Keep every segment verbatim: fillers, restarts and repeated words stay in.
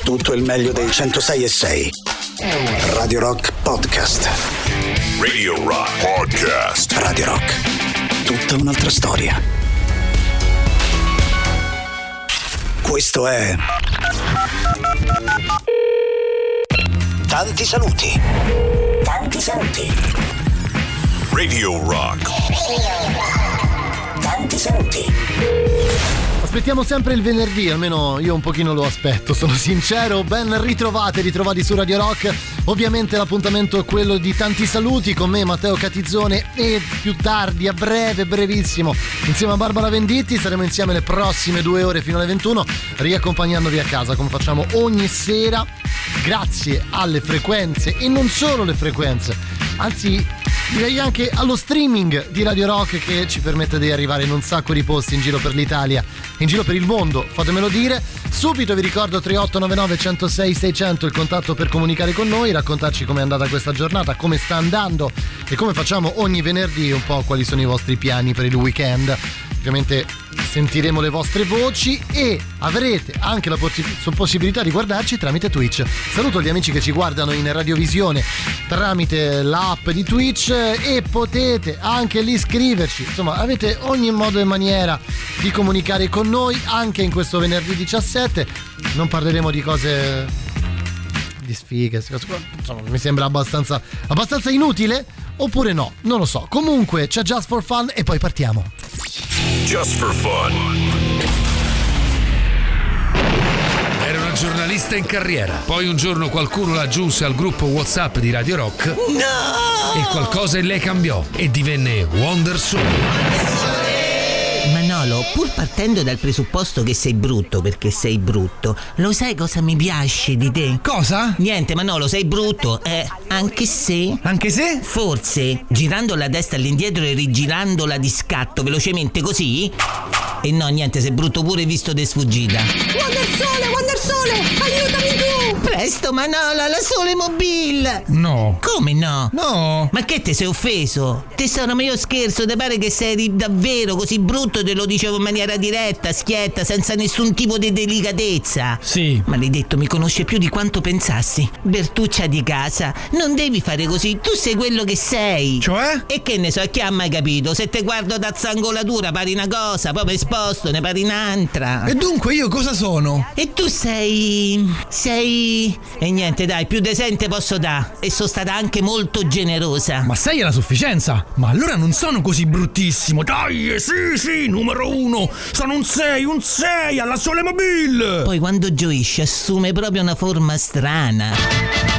tutto il meglio dei centosei e sei. Radio Rock Podcast. Radio Rock Podcast. Radio Rock. Tutta un'altra storia. Questo è Tanti saluti. Tanti saluti. Radio Rock. Tanti saluti. Aspettiamo sempre il venerdì, almeno io un pochino lo aspetto, sono sincero. Ben ritrovate, ritrovati su Radio Rock. Ovviamente l'appuntamento è quello di Tanti saluti con me, Matteo Catizzone, e più tardi, a breve, brevissimo, insieme a Barbara Venditti saremo insieme le prossime due ore fino alle ventuno, riaccompagnandovi a casa come facciamo ogni sera, grazie alle frequenze e non solo le frequenze, anzi direi anche allo streaming di Radio Rock che ci permette di arrivare in un sacco di posti in giro per l'Italia, in giro per il mondo, fatemelo dire. Subito vi ricordo tre otto nove nove uno zero sei sei zero zero il contatto per comunicare con noi, raccontarci com'è andata questa giornata, come sta andando e come facciamo ogni venerdì un po' quali sono i vostri piani per il weekend. Ovviamente sentiremo le vostre voci e avrete anche la possi- possibilità di guardarci tramite Twitch. Saluto gli amici che ci guardano in radiovisione tramite l'app di Twitch e potete anche lì scriverci. Insomma, avete ogni modo e maniera di comunicare con noi anche in questo venerdì diciassette. Non parleremo di cose di sfighe, insomma, mi sembra abbastanza abbastanza inutile, oppure no, non lo so. Comunque c'è Just for Fun e poi partiamo. Just for Fun. Era una giornalista in carriera. Poi un giorno qualcuno la aggiunse al gruppo WhatsApp di Radio Rock. No! E qualcosa in lei cambiò e divenne Wonder Soul. Manolo, pur partendo dal presupposto che sei brutto perché sei brutto, lo sai cosa mi piace di te? Cosa? Niente, Manolo, sei brutto, eh, anche se... Anche se? Forse, girando la testa all'indietro e rigirandola di scatto velocemente così... E no, niente, sei brutto pure visto de sfuggita. Wonder Sole, Wonder Sole, aiutami tu! Presto, Manola, la Sole Mobile! No. Come no? No. Ma che te sei offeso? Tesoro, ma io scherzo, te pare che sei davvero così brutto? Te lo dicevo in maniera diretta, schietta, senza nessun tipo di delicatezza. Sì. Maledetto, mi conosce più di quanto pensassi. Bertuccia di casa, non devi fare così, tu sei quello che sei. Cioè? E che ne so, chi ha mai capito? Se te guardo da zangolatura pari una cosa, poi per sposto ne pari un'altra. E dunque io cosa sono? E tu sei... sei... E niente, dai, più decente posso dare. E sono stata anche molto generosa. Ma sei alla sufficienza? Ma allora non sono così bruttissimo. Dai, sì, sì, numero uno. Sono un sei, un sei alla Sole Mobile. Poi quando gioisce assume proprio una forma strana.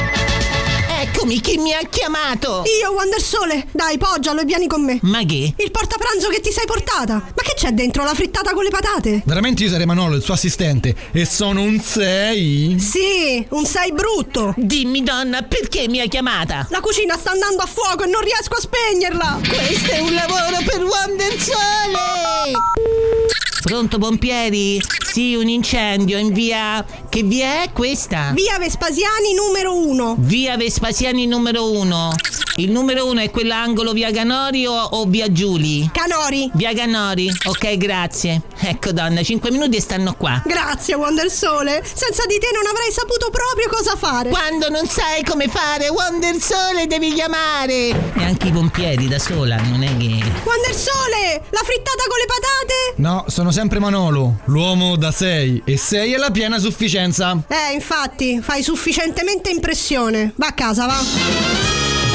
Eccomi, chi mi ha chiamato? Io, Wonder Sole. Dai, poggialo e vieni con me. Ma che? Il portapranzo che ti sei portata. Ma che c'è dentro? La frittata con le patate? Veramente io sarei Manolo, il suo assistente. E sono un sei? Sì, un sei brutto. Dimmi, donna, perché mi ha chiamata? La cucina sta andando a fuoco e non riesco a spegnerla. Questo è un lavoro per Wonder Sole. Pronto, pompieri? Sì, un incendio in via... Che via è questa? Via Vespasiani numero uno. Via Vespasiani numero uno. Il numero uno è quell'angolo via Canori o, o via Giuli? Canori. Via Canori. Ok, grazie. Ecco, donna, cinque minuti e stanno qua. Grazie, Wonder Sole. Senza di te non avrei saputo proprio cosa fare. Quando non sai come fare, Wonder Sole devi chiamare. E anche i pompieri da sola, non è che... Wonder Sole, la frittata con le patate? No, sono sempre Manolo, l'uomo da sei. E sei è la piena sufficienza. Eh, infatti, fai sufficientemente impressione. Va a casa, va.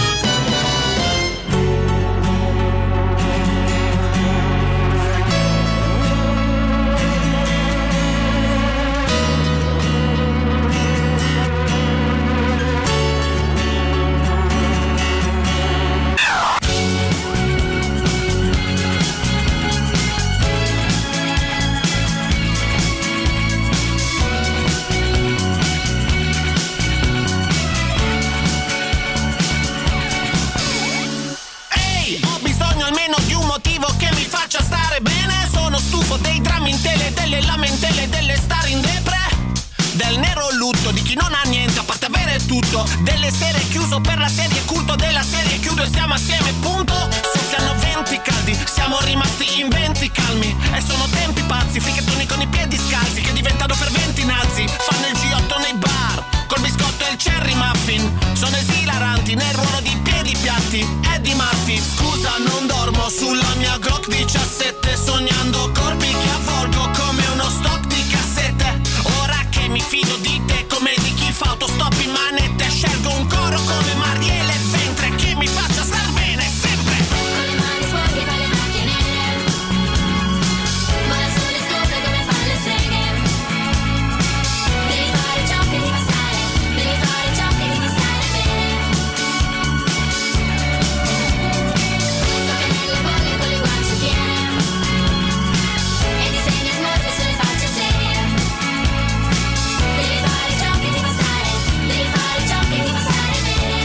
Dei drammi in tele, delle lamentele, delle star in depre, del nero lutto di chi non ha niente a parte avere tutto, delle serie chiuso per la serie culto della serie chiudo e stiamo assieme punto. Soffiano venti caldi, siamo rimasti in venti calmi e sono tempi pazzi, fricchettoni con i piedi scalzi che diventano ferventi nazi, fanno il G otto fa autostop in manette. Scelgo un coro come Marielle Ventre che mi faccia star bene sempre. Con le mani sporche fa le macchie nere, ma da sole scopre come fanno le streghe. Devi fare ciò che ti fa stare, devi fare ciò che ti fa stare bene. Sto nelle bolle con le guance piene e disegna smorfie sulle facce serie. Devi fare ciò che ti fa stare, devi fare ciò che ti fa stare bene.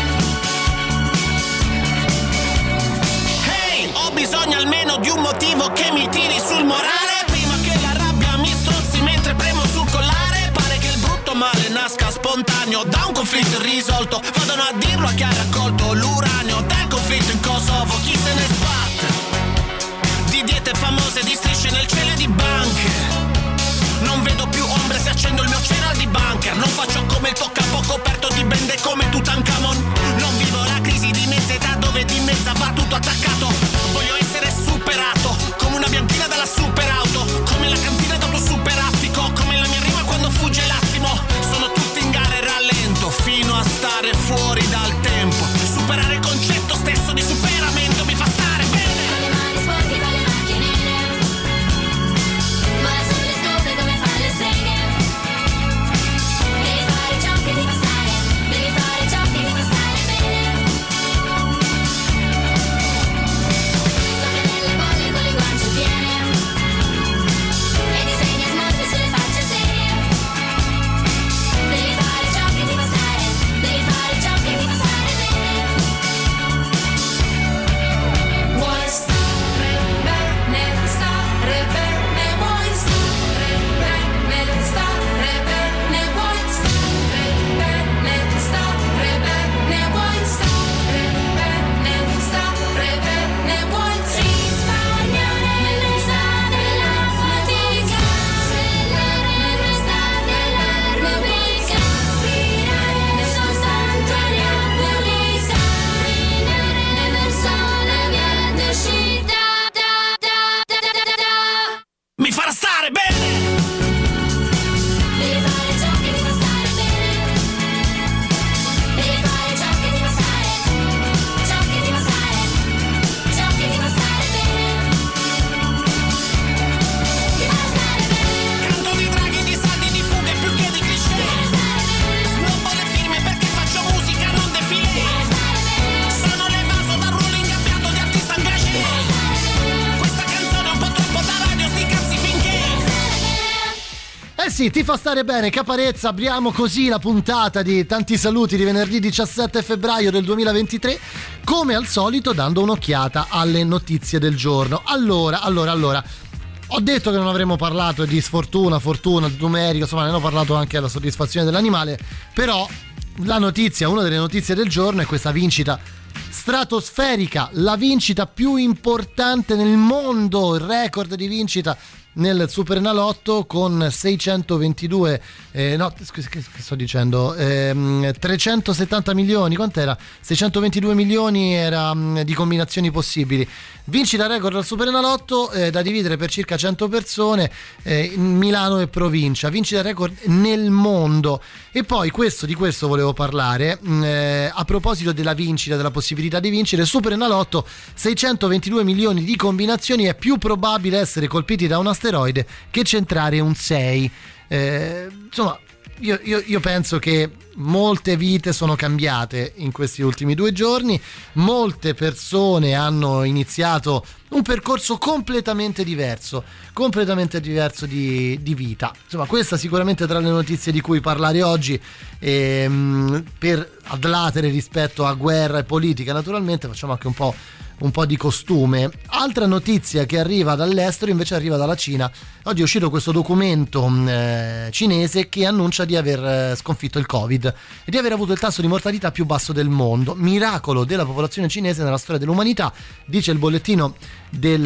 Hey, ho bisogno almeno di un motivo che mi tiri sul morale. Prima che la rabbia mi strozzi mentre premo sul collare. Pare che il brutto male nasca spontaneo da un conflitto irrisolto. Vadano a dirlo a chi ha raccolto l'uranio del conflitto in Kosovo. Chi se ne sbatte di diete famose, di strisce nel cielo e di banche. Non vedo più ombre se accendo il mio cereal di bunker. Non faccio come il tuo capo coperto di bende come Tutankhamon. Non vivo la crisi di mezza età dove di mezza va tutto attaccato. Voglio essere superato come una bianchina dalla superauto, come la cantina d'auto superattico, come la mia rima quando fugge l'attimo. Sono tutti in gara e rallento fino a stare fuori dal tempo. Superare il concetto stesso di superamento mi fa stare bene. Con le mani sporche fa le macchie nere, ma da sole scopre come fanno le streghe. Devi fare ciò che ti fa stare, devi fare ciò che ti fa stare bene. Sto nelle bolle con le guance piene e disegna smorfie sulle facce serie. Devi fare ciò che ti fa stare, devi fare ciò che ti fa stare bene. Vuoi stare bene, stare bene, vuoi stare bene, stare bene, vuoi stare bene, stare bene, vuoi stare bene, stare bene, vuoi risparmiare nell'estate la fatica, nell'estate l'ermetica, respirare nel soltanto aria pulita, camminare nel sole verde uscita, da da da da da da. Mi farà stare bene. Devi fare ciò che ti fa stare bene. Devi fare ciò che ti fa stare, ciò che ti fa stare, ciò che ti fa stare bene. Ti fa stare bene. Canto di draghi, di saldi, di fughe più che di cliché. Snobbo le firme perché faccio musica, non defilé. Sono l'evaso dal ruolo ingabbiato di artista engagé. Questa canzone è un po' troppo da radio, sti cazzi finché. Eh sì, ti fa stare bene, Caparezza. Apriamo così la puntata di Tanti Saluti di venerdì diciassette febbraio del duemilaventitré, come al solito dando un'occhiata alle notizie del giorno. Allora, allora, allora ho detto che non avremmo parlato di sfortuna, fortuna, numerico, insomma ne ho parlato anche alla soddisfazione dell'animale, però la notizia, una delle notizie del giorno è questa vincita stratosferica, la vincita più importante nel mondo, il record di vincita nel Superenalotto con seicentoventidue eh, no scusa, che sto dicendo ehm, trecentosettanta milioni, quant'era? seicentoventidue milioni era mh, di combinazioni possibili. Vincita record al Superenalotto eh, da dividere per circa cento persone eh, in Milano e provincia, vincita record nel mondo. E poi questo di questo volevo parlare mh, eh, a proposito della vincita, della possibilità di vincere Superenalotto, seicentoventidue milioni di combinazioni, è più probabile essere colpiti da un asteroide che centrare un sei. Eh, insomma, io, io, io penso che molte vite sono cambiate in questi ultimi due giorni, molte persone hanno iniziato un percorso completamente diverso, completamente diverso di, di vita. Insomma, questa sicuramente tra le notizie di cui parlare oggi, ehm, per adlatere rispetto a guerra e politica. Naturalmente facciamo anche un po' un po' di costume. Altra notizia che arriva dall'estero invece arriva dalla Cina. Oggi è uscito questo documento eh, cinese che annuncia di aver eh, sconfitto il Covid e di aver avuto il tasso di mortalità più basso del mondo. Miracolo della popolazione cinese nella storia dell'umanità, dice il bollettino del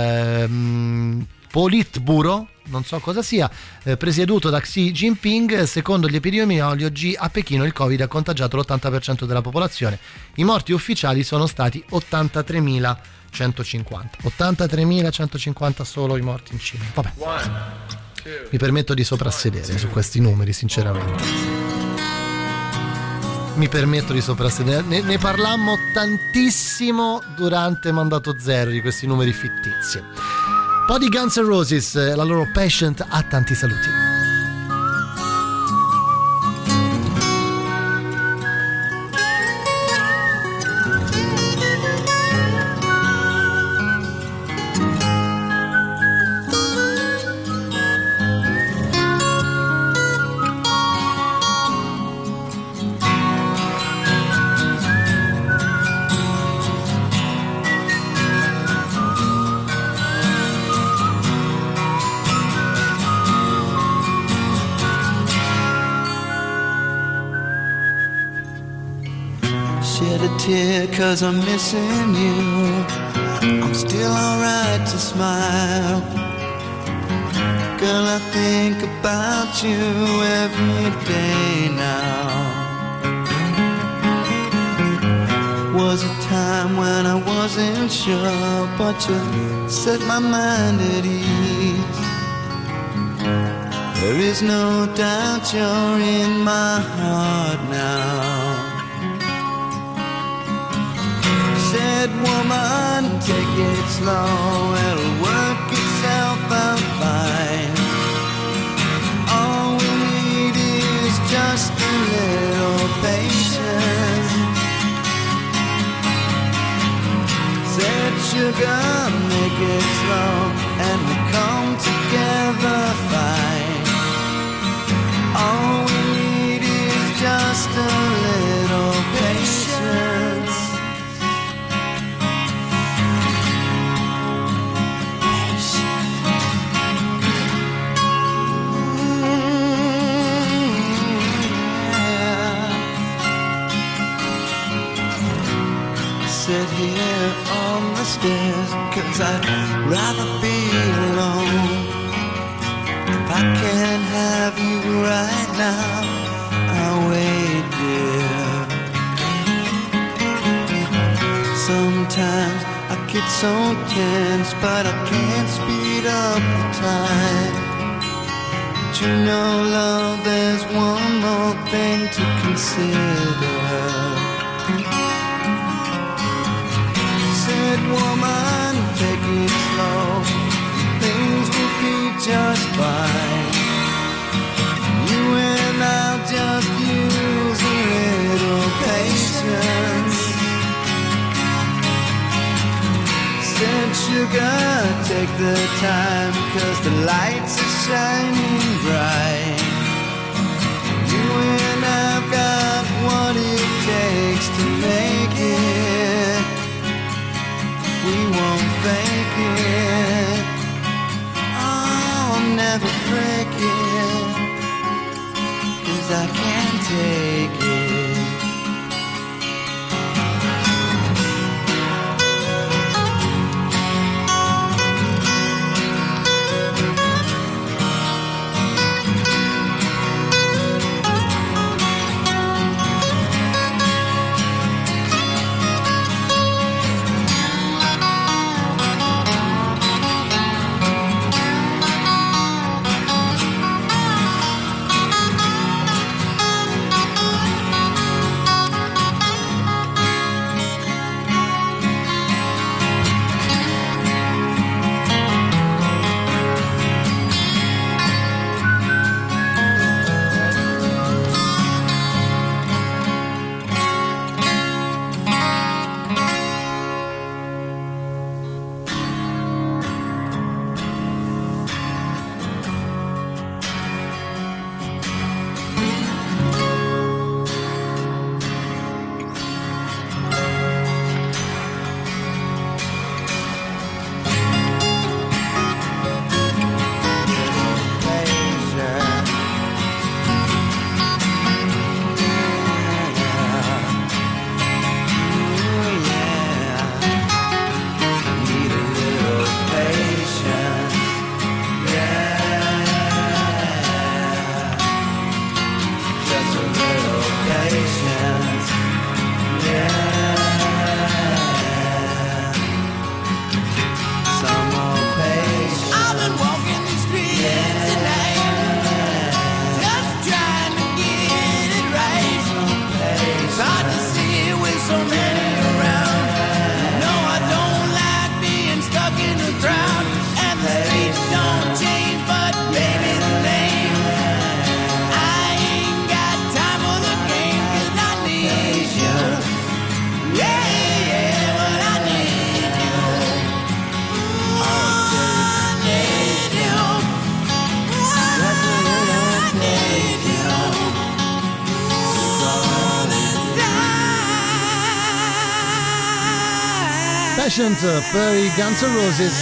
eh, Politburo, non so cosa sia, eh, presieduto da Xi Jinping. Secondo gli epidemiologi a Pechino il Covid ha contagiato l'ottanta per cento della popolazione. I morti ufficiali sono stati ottantatremilacentocinquanta. ottantatremilacentocinquanta solo i morti in Cina. Vabbè. Mi permetto di soprassedere su questi numeri, sinceramente. mi permetto di soprassedere. Ne, ne parlammo tantissimo durante Mandato Zero di questi numeri fittizi. Un po' di Guns N' Roses, la loro Patient ha tanti saluti. Cause I'm missing you, I'm still alright to smile. Girl, I think about you every day now. Was a time when I wasn't sure, but you set my mind at ease. There is no doubt you're in my heart now. Said woman, take it slow, it'll work itself out fine. All we need is just a little patience. Said sugar, make it slow, and we'll come together fine. All we need is just a little patience. Sit here on the stairs, cause I'd rather be alone. If I can't have you right now, I'll wait, dear. Sometimes I get so tense, but I can't speed up the time. But you know, love, there's one more thing to consider. Said woman, take it slow, things will be just fine. You and I'll just use a little patience. Said sugar, take the time, cause the lights are shining bright. You and I've got what it takes to make it. We won't fake it, oh, I'll never break it, cause I can't take it. Passions per i Guns N' Roses.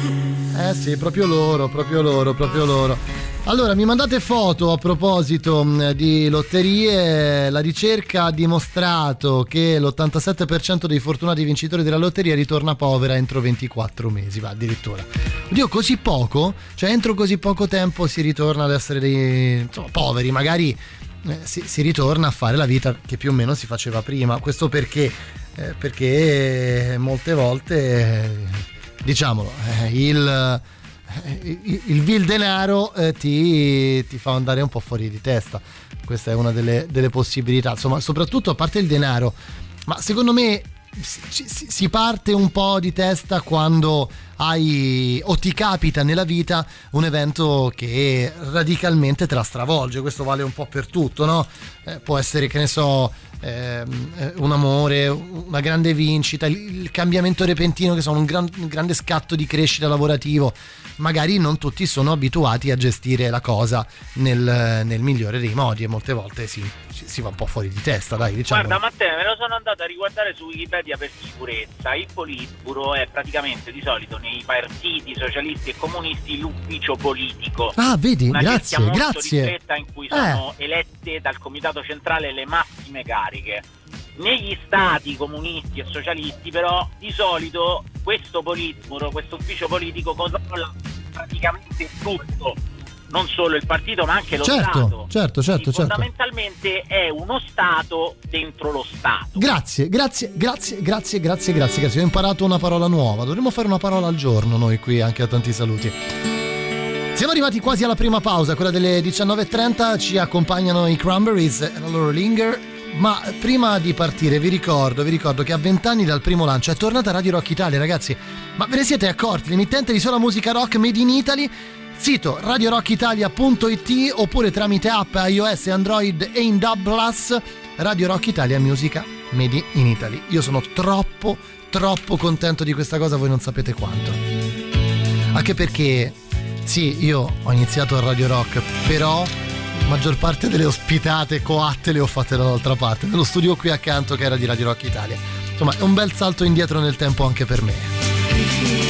Eh sì, proprio loro, proprio loro, proprio loro. Allora, mi mandate foto a proposito di lotterie. La ricerca ha dimostrato che l'ottantasette per cento dei fortunati vincitori della lotteria ritorna povera entro ventiquattro mesi, va addirittura. Oddio, così poco? Cioè entro così poco tempo si ritorna ad essere dei, insomma, poveri, magari eh, si, si ritorna a fare la vita che più o meno si faceva prima. Questo perché? Eh, perché molte volte, eh, diciamolo, eh, il... il, il vil denaro eh, ti, ti fa andare un po' fuori di testa. Questa è una delle, delle possibilità, insomma, soprattutto a parte il denaro, ma secondo me si, si, si parte un po' di testa quando hai o ti capita nella vita un evento che radicalmente te la stravolge. Questo vale un po' per tutto, no? Eh, può essere, che ne so, eh, un amore, una grande vincita, il, il cambiamento repentino, che sono un, gran, un grande scatto di crescita lavorativo. Magari non tutti sono abituati a gestire la cosa nel, nel migliore dei modi e molte volte si, si va un po' fuori di testa, dai, diciamo. Guarda Matteo, me lo sono andato a riguardare su Wikipedia per sicurezza. Il Politburo è praticamente di solito nei partiti socialisti e comunisti l'ufficio politico. Ah, vedi, una grazie, molto grazie. ristretta in cui sono eh. elette dal comitato centrale le massime cariche. Negli stati comunisti e socialisti però di solito questo Politburo, questo ufficio politico controlla praticamente tutto, non solo il partito ma anche lo certo, Stato. certo, certo, certo. Fondamentalmente è uno Stato dentro lo Stato. Grazie, grazie, grazie, grazie, grazie, grazie, grazie. Ho imparato una parola nuova. Dovremmo fare una parola al giorno noi qui, anche a tanti saluti. Siamo arrivati quasi alla prima pausa, quella delle diciannove e trenta. Ci accompagnano i Cranberries e la loro Linger. Ma prima di partire vi ricordo, vi ricordo che a vent'anni dal primo lancio è tornata Radio Rock Italia, ragazzi. Ma ve ne siete accorti? L'emittente di sola musica rock made in Italy. Sito radio rock italia punto it oppure tramite app iOS, Android e in D A B plus. Radio Rock Italia, musica made in Italy. Io sono troppo, troppo contento di questa cosa, voi non sapete quanto. Anche perché, sì, io ho iniziato a Radio Rock, però maggior parte delle ospitate coatte le ho fatte dall'altra parte, nello studio qui accanto che era di Radio Rock Italia. Insomma, è un bel salto indietro nel tempo anche per me.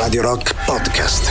Radio Rock Podcast.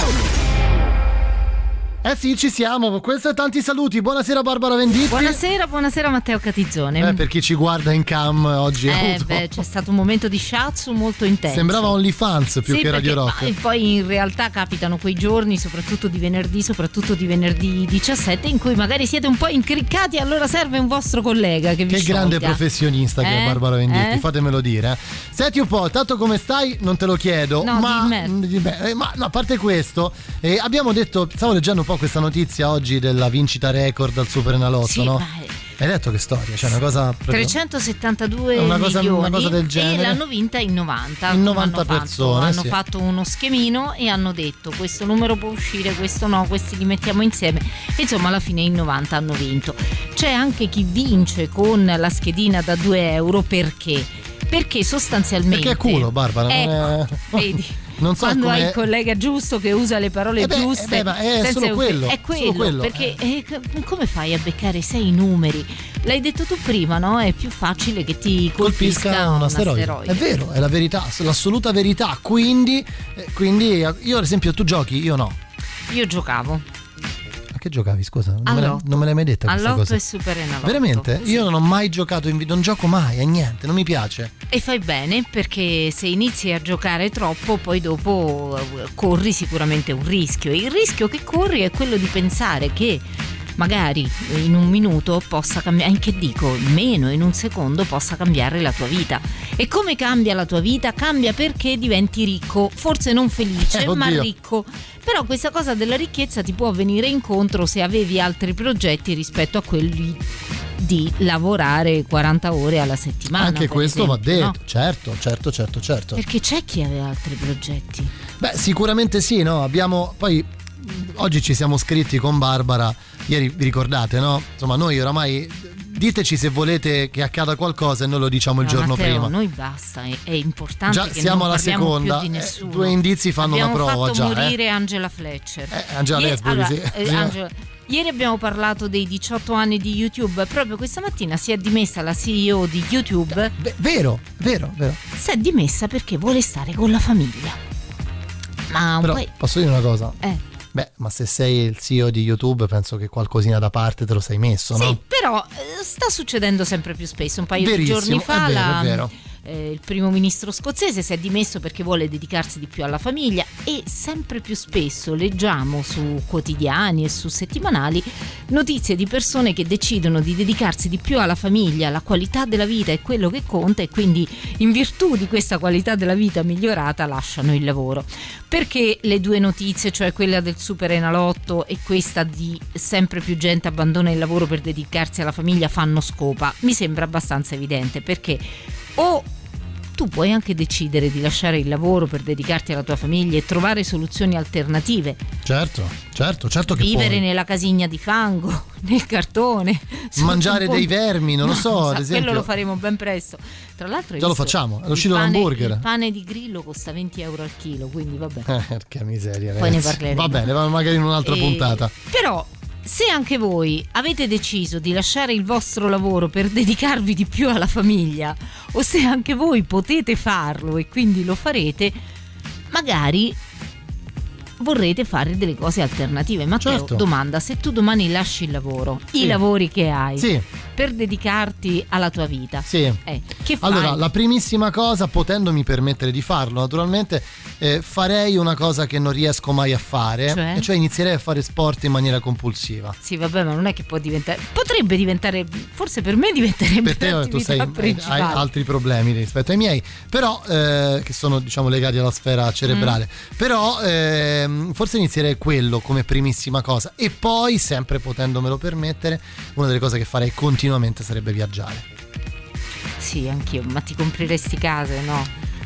Eh sì, ci siamo. Questo è Tanti Saluti. Buonasera Barbara Venditti. Buonasera, buonasera Matteo Catizzone. Eh, per chi ci guarda in cam oggi. Eh, avuto... beh, c'è stato un momento di shiatsu molto intenso. Sembrava OnlyFans più sì, che Radio perché, Rock. E poi in realtà capitano quei giorni, soprattutto di venerdì, soprattutto di venerdì diciassette, in cui magari siete un po' incriccati e allora serve un vostro collega che vi Che sciolga. grande professionista che eh? è Barbara Venditti, eh? fatemelo dire. eh. Senti un po', tanto come stai non te lo chiedo, No, ma, di beh, eh, ma no, a parte questo, eh, abbiamo detto, stavo leggendo un po' questa notizia oggi della vincita record al Super Enalotto, Sì, no? ma è- Hai letto che storia? Cioè una cosa proprio... trecentosettantadue Una cosa- milioni una cosa del e genere. l'hanno vinta in novanta. In Come novanta hanno fatto? persone, Hanno sì. fatto uno schemino e hanno detto questo numero può uscire, questo no, questi li mettiamo insieme. Insomma, alla fine in novanta hanno vinto. C'è anche chi vince con la schedina da due euro perché? Perché sostanzialmente Perché è culo, Barbara, non ecco, è... vedi. Non so Quando hai come- il collega giusto che usa le parole Eh beh, giuste, eh beh, ma è senza solo euf- quello, è solo quello, quello, perché eh, c- come fai a beccare sei numeri? L'hai detto tu prima, no? È più facile che ti colpisca, colpisca un asteroide. È vero, è la verità, l'assoluta verità. Quindi, eh, quindi io ad esempio tu giochi, io no. Io giocavo A che giocavi, scusa? Non, me, la- all'otto. non me l'hai mai detta questa all'otto cosa. e Super Enalotto. Veramente? Sì. Io non ho mai giocato in video, non gioco mai a niente, non mi piace. E fai bene, perché se inizi a giocare troppo poi dopo eh, corri sicuramente un rischio. E il rischio che corri è quello di pensare che magari in un minuto possa cambiare, in che dico, meno, in un secondo possa cambiare la tua vita. E come cambia la tua vita? Cambia perché diventi ricco, forse non felice, Eh, ma oddio. ricco. Però questa cosa della ricchezza ti può venire incontro se avevi altri progetti rispetto a quelli di lavorare quaranta ore alla settimana. Anche per questo va esempio, detto, no? certo, certo, certo, certo. Perché c'è chi aveva altri progetti. Beh, sicuramente sì, no? Abbiamo poi oggi ci siamo scritti con Barbara, ieri vi ricordate, no? Insomma, noi oramai diteci se volete che accada qualcosa e noi lo diciamo il No, giorno Matteo, prima. noi basta, è, è importante Già che siamo non alla parliamo seconda, più di eh, nessuno. due indizi fanno Abbiamo una prova fatto già, morire eh. Angela Fletcher. Eh, Angela Ieri- Lansbury, allora, sì. eh, Sì. Angela- Ieri abbiamo parlato dei diciotto anni di YouTube. Proprio questa mattina si è dimessa la C E O di YouTube. Beh, vero, vero, vero. Si è dimessa perché vuole stare con la famiglia. Ma un Però po'. posso dire una cosa? Eh. Beh, ma se sei il C E O di YouTube penso che qualcosina da parte te lo sei messo, no? Sì, però eh, sta succedendo sempre più spesso. Un paio Verissimo, di giorni fa è vero, la- è vero. eh, il primo ministro scozzese si è dimesso perché vuole dedicarsi di più alla famiglia e sempre più spesso leggiamo su quotidiani e su settimanali notizie di persone che decidono di dedicarsi di più alla famiglia, la qualità della vita è quello che conta e quindi in virtù di questa qualità della vita migliorata lasciano il lavoro. Perché le due notizie, cioè quella del Super Enalotto e questa di sempre più gente abbandona il lavoro per dedicarsi alla famiglia, fanno scopa? Mi sembra abbastanza evidente, perché o tu puoi anche decidere di lasciare il lavoro per dedicarti alla tua famiglia e trovare soluzioni alternative. Certo, certo, certo che Vivere puoi. nella casigna di fango, nel cartone, sotto Mangiare un dei ponte. vermi, non lo No, so, ad sa- esempio. Quello lo faremo ben presto. Tra l'altro hai Già lo visto, facciamo, è il uscito pane- l'hamburger. Il pane di grillo costa venti euro al chilo, quindi vabbè. Eh, che miseria, Poi ne ragazzi. parleremo. Va bene, va magari in un'altra E- puntata. Però se anche voi avete deciso di lasciare il vostro lavoro per dedicarvi di più alla famiglia, o se anche voi potete farlo e quindi lo farete, magari vorrete fare delle cose alternative. Matteo, Certo. domanda: se tu domani lasci il lavoro, Sì. i lavori che hai, Sì. per dedicarti alla tua vita, Sì. eh, che fai? Allora, la primissima cosa, potendomi permettere di farlo, naturalmente, eh, farei una cosa che non riesco mai a fare, Cioè? e cioè inizierei a fare sport in maniera compulsiva. Sì, vabbè, ma non è che può diventare. Potrebbe diventare. Forse per me diventerebbe Per te tu l'attività sei, hai, principale. hai altri problemi rispetto ai miei, però eh, che sono diciamo legati alla sfera cerebrale. Mm. Però ehm, forse inizierei quello come primissima cosa, e poi, sempre potendomelo permettere, una delle cose che farei continuamente sarebbe viaggiare. Sì, anch'io, ma ti compreresti case, no?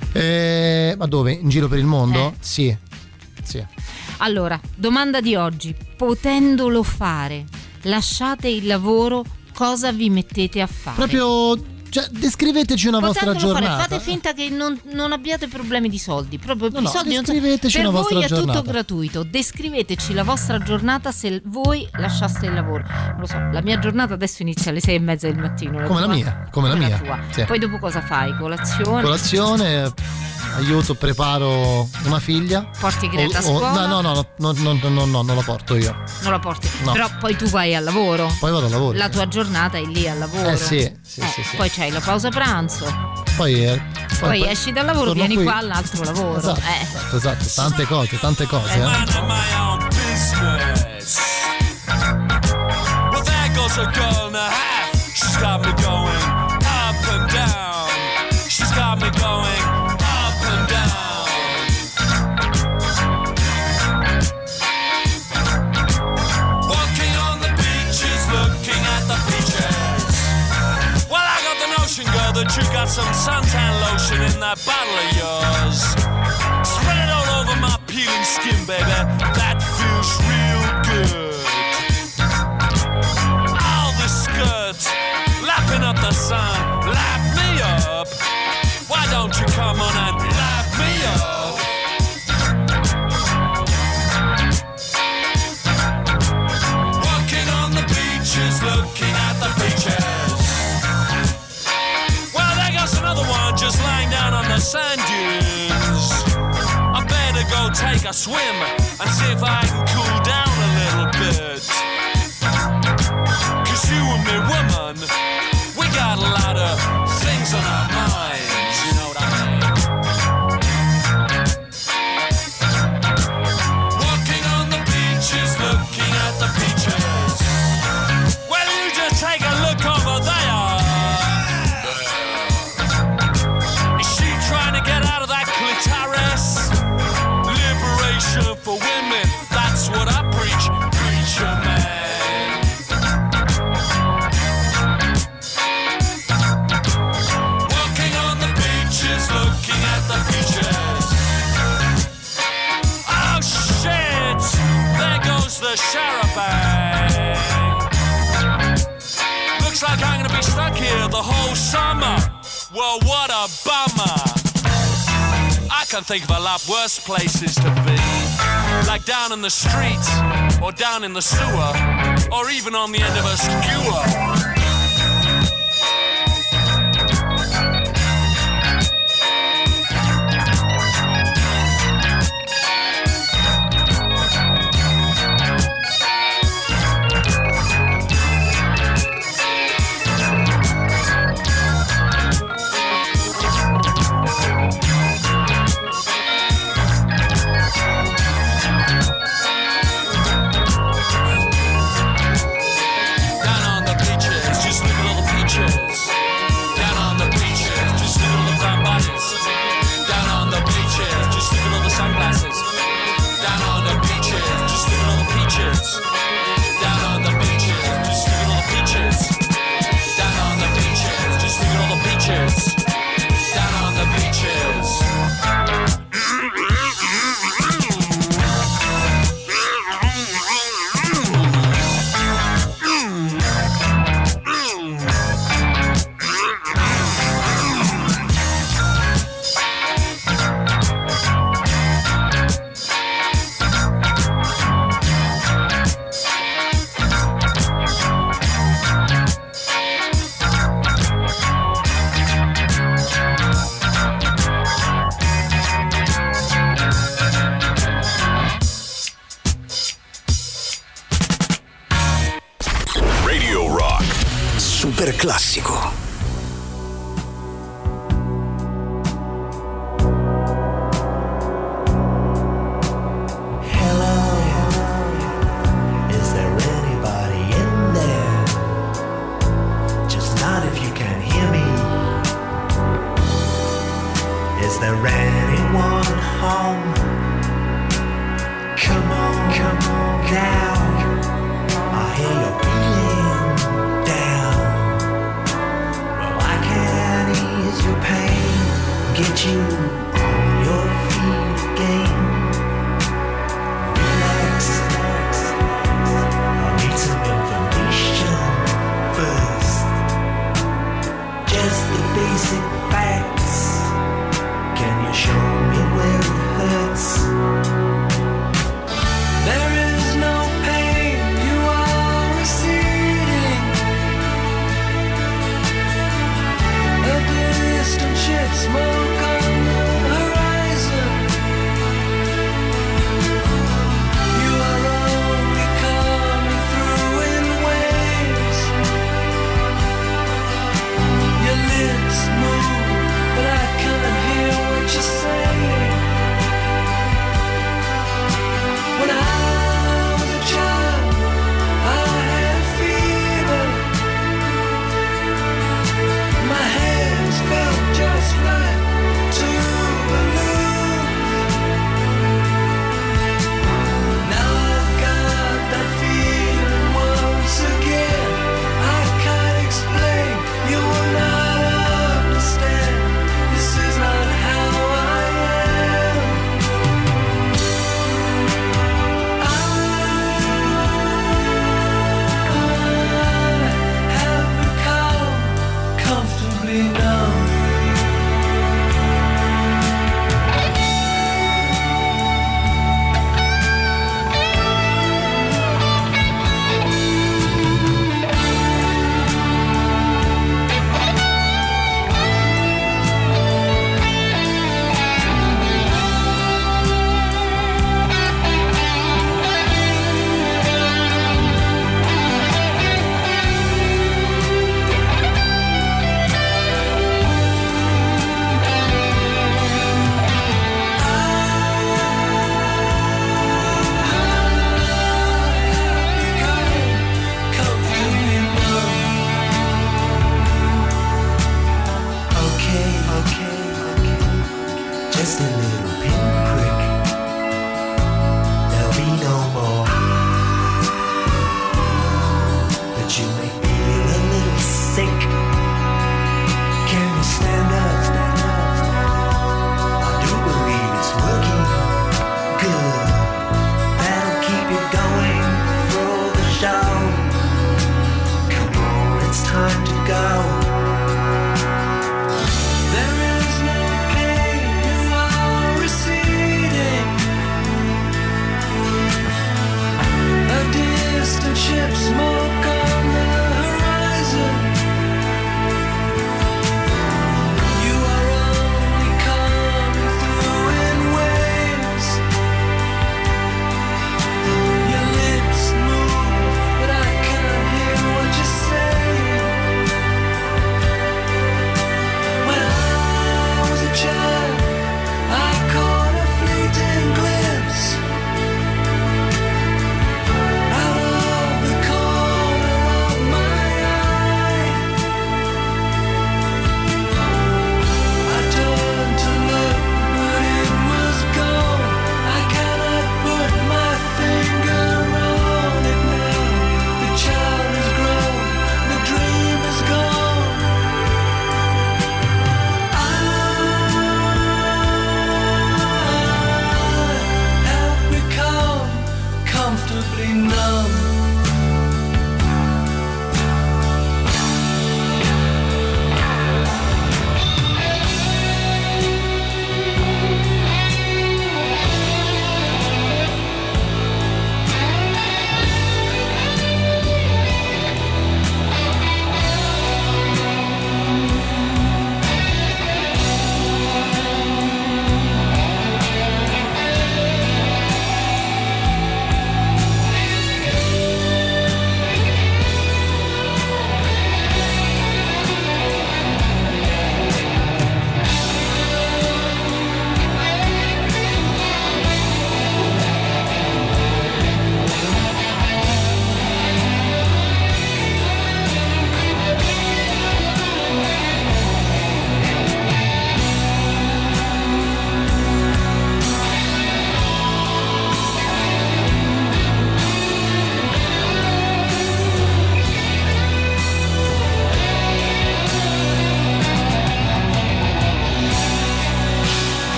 Eh, ma dove? In giro per il mondo? Eh. Sì. Sì. Allora, domanda di oggi: potendolo fare, lasciate il lavoro, cosa vi mettete a fare? Proprio, cioè, descriveteci una vostra Potendolo fare, giornata. fate finta che non, non abbiate problemi di soldi. Proprio No, i no, soldi non so- descriveteci per una voi vostra è giornata. tutto gratuito. Descriveteci la vostra giornata se voi lasciaste il lavoro. Non lo so, la mia giornata adesso inizia alle sei e mezza del mattino. Come la tua- mia, come la mia, tua. sì. Poi dopo cosa fai? Colazione? Colazione, aiuto, preparo una figlia. Porti Greta a O- o- scuola? no, no, no, no, no, no, no, no, non la porto io. Non la porti. No. Però poi tu vai al lavoro. Poi vado al lavoro. La sì. tua giornata è lì al lavoro. Eh sì, sì, Eh, sì, sì. Poi c'hai la pausa pranzo. Poi, eh, Poi, esci dal lavoro, torno vieni qui. qua all'altro lavoro. Esatto, Eh. esatto, esatto, tante cose, tante cose. Eh. Mind my own business. Well, there goes a girl and a half. She's got me going up and down. She's got me going up and down. Walking on the beaches, looking at the beaches. Well, I got the notion, girl, that you got some suntan lotion in that bottle of yours. Spread it all over my peeling skin, baby. That feels real good. All the skirts, lapping up the sun, lap me up. Why don't you come on and lap me up? Walking on the beaches, looking at the beaches. Well, there goes another one just lying down on the sand dunes. I better go take a swim and see if I can cool down a little bit. Cause you and me, woman, we got a lot of things on our minds, you know what I mean? Walking on the beaches, looking at the beaches. Well, you just take a look over there. Is she trying to get out of that clitoris? Liberation for women, that's what I preach, preacher man. Walking on the beaches, looking at the beaches. Oh shit, there goes the charabanc. Looks like I'm gonna be stuck here the whole summer. Well, what a bummer. I can think of a lot worse places to be. Like down in the street, or down in the sewer, or even on the end of a skewer. Super classico. Smoke on the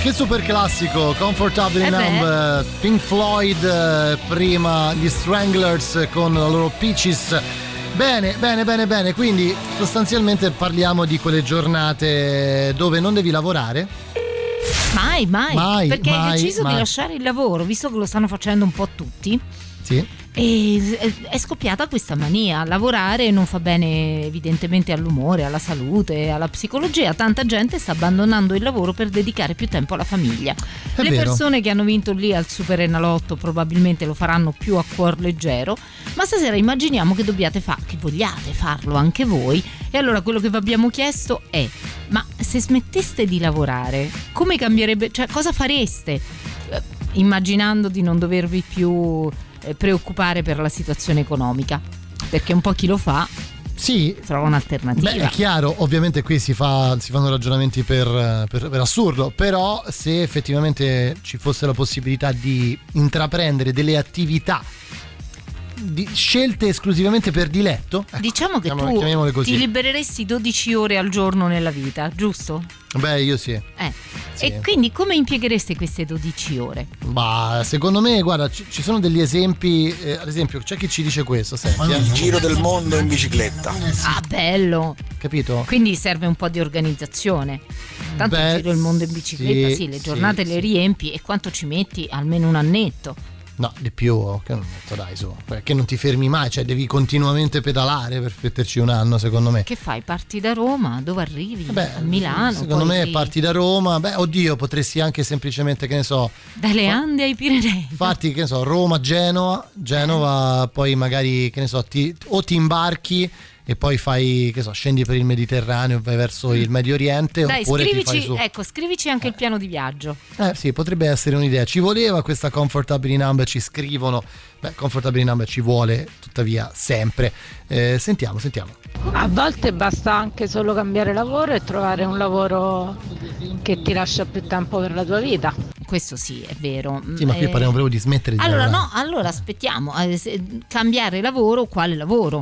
Che super classico, Comfortably Eh beh. Numb, Pink Floyd, eh, prima gli Stranglers con la loro Peaches. Bene, bene, bene, bene, quindi sostanzialmente parliamo di quelle giornate dove non devi lavorare. Mai, mai, Mai, perché hai mai, deciso mai. di lasciare il lavoro, visto che lo stanno facendo un po' tutti. Sì. E è scoppiata questa mania. Lavorare non fa bene evidentemente all'umore, alla salute, alla psicologia. Tanta gente sta abbandonando il lavoro per dedicare più tempo alla famiglia. È Le vero. persone che hanno vinto lì al Super Enalotto probabilmente lo faranno più a cuor leggero, ma stasera immaginiamo che dobbiate fa- che vogliate farlo anche voi. E allora quello che vi abbiamo chiesto è: ma se smetteste di lavorare, come cambierebbe, cioè cosa fareste? Eh, immaginando di non dovervi più eh, preoccupare per la situazione economica, perché un po' chi lo fa sì, trova un'alternativa. Beh, è chiaro, ovviamente qui si, fa, si fanno ragionamenti per, per, per assurdo, però se effettivamente ci fosse la possibilità di intraprendere delle attività di, scelte esclusivamente per diletto, ecco, Diciamo che chiamiamole- tu chiamiamole così. ti libereresti dodici ore al giorno nella vita, giusto? Beh, io sì. Eh. Sì. E quindi come impieghereste queste dodici ore? Ma secondo me, guarda, ci, ci sono degli esempi, eh, ad esempio c'è chi ci dice questo, senti, eh. Giro del mondo in bicicletta. Ah, bello! Capito? Quindi serve un po' di organizzazione. Tanto Beh, giro il mondo in bicicletta, sì, sì, le sì, giornate sì. le riempi, e quanto ci metti? Almeno un annetto. No, di più, che non metto, dai, su, perché non ti fermi mai, cioè devi continuamente pedalare per metterci un anno, secondo me. Che fai? Parti da Roma, dove arrivi? Beh, a Milano? Secondo poi me parti da Roma, beh, oddio, potresti anche semplicemente, che ne so, dalle Ande ai Pirenei. farti, che ne so, Roma, Genova, Genova, poi magari, che ne so, ti, o ti imbarchi e poi fai, che so, scendi per il Mediterraneo, vai verso il Medio Oriente, Dai, oppure ti fai scrivici, su. ecco, scrivici anche il piano di viaggio. Eh sì, potrebbe essere un'idea. Ci voleva questa Comfortably Numb, ci scrivono. Beh, Comfortably Numb ci vuole, tuttavia, sempre. Eh, sentiamo, sentiamo. A volte basta anche solo cambiare lavoro e trovare un lavoro che ti lascia più tempo per la tua vita. Questo sì, è vero. Sì, ma qui Eh, parliamo proprio di smettere di Allora lavorare. no, allora aspettiamo. Eh, se- cambiare lavoro, quale lavoro?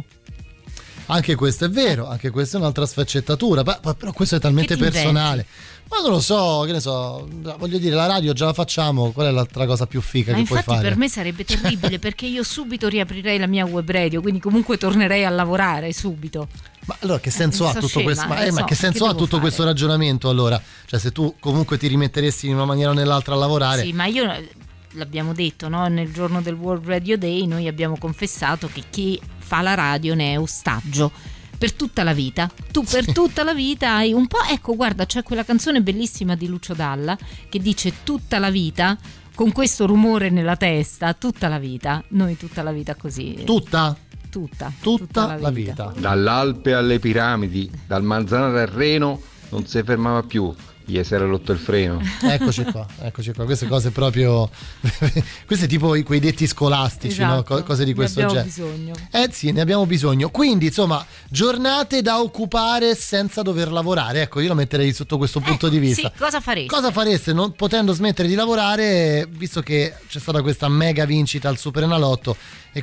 Anche questo è vero, anche questa è un'altra sfaccettatura, ma- ma- però questo è talmente Che ti personale. Ma non lo so, che ne so, voglio dire, la radio già la facciamo, qual è l'altra cosa più figa Ma che puoi infatti fare? per me sarebbe terribile, perché io subito riaprirei la mia web radio, quindi comunque tornerei a lavorare subito. Ma allora che senso Eh, ha so tutto scema, questo? Ma, eh, eh, ma so, che senso che ha devo tutto fare? questo ragionamento allora? Cioè, se tu comunque ti rimetteresti in una maniera o nell'altra a lavorare. Sì, ma io l'abbiamo detto, no? Nel giorno del World Radio Day noi abbiamo confessato che chi fa la radio ne è ostaggio per tutta la vita. Tu per tutta la vita hai un po', ecco, guarda, c'è quella canzone bellissima di Lucio Dalla che dice tutta la vita con questo rumore nella testa, tutta la vita. Noi tutta la vita così. Tutta? Tutta. Tutta la vita. Dall'Alpe alle piramidi, dal Manzanare al Reno, non si fermava più. Gli si era rotto il freno. Eccoci qua, eccoci qua. Queste cose proprio. Queste tipo i- quei detti scolastici, no? Esatto, Co- cose di ne questo abbiamo genere. bisogno. Eh sì, ne abbiamo bisogno. Quindi, insomma, giornate da occupare senza dover lavorare. Ecco, io lo metterei sotto questo punto di vista. Sì, cosa faresti? Cosa fareste non potendo smettere di lavorare, visto che c'è stata questa mega vincita al Super Enalotto e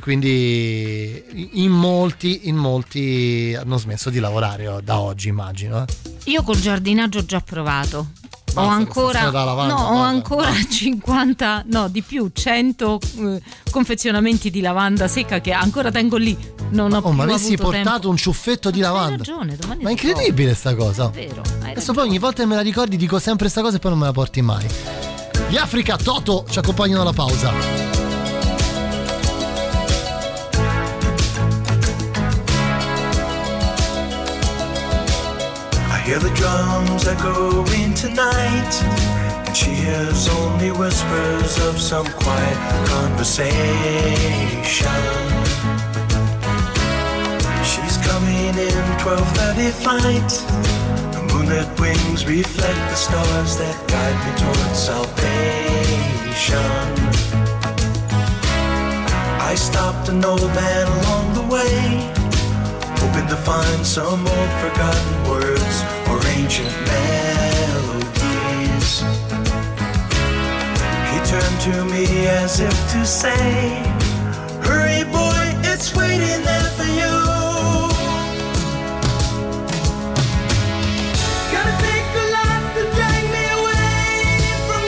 quindi in molti, in molti hanno smesso di lavorare oh, da oggi, immagino. Eh. Io col giardinaggio ho già provato. Ho Basta, ancora, questa storia da lavanda, no, ho guarda, ancora cinquanta, no di più, cento eh, confezionamenti di lavanda secca che ancora tengo lì. Non ho Oh, più ma avessi avuto portato tempo. un ciuffetto di lavanda. Hai ragione, domani Ma è ti incredibile sta cosa. provo. È vero, hai Adesso poi ogni volta che me la ricordi dico sempre sta cosa e poi non me la porti mai. Gli Africa Toto ci accompagnano alla pausa. I hear the drums echoing tonight, and she hears only whispers of some quiet conversation. She's coming in twelve thirty flight. The moonlit wings reflect the stars that guide me towards salvation. I stopped an old man along the way, hoping to find some old forgotten words or ancient melodies. He turned to me as if to say, hurry boy, it's waiting there for you. It's gonna take a lot to drag me away from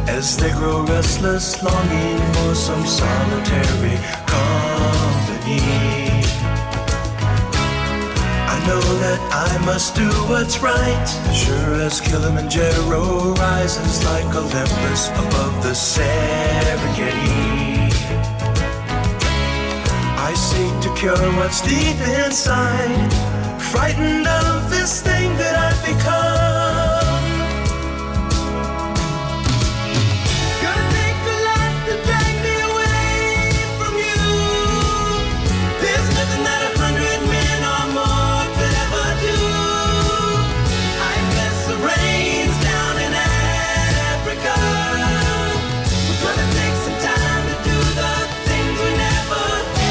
as they grow restless, longing for some solitary company. I know that I must do what's right, sure as Kilimanjaro rises like Olympus above the Serengeti. I seek to cure what's deep inside, frightened of this thing that I've become. Gonna take a lot to drag me away from you. There's nothing that a hundred men or more could ever do. I bless the rains down in Africa. We're gonna take some time to do the things we never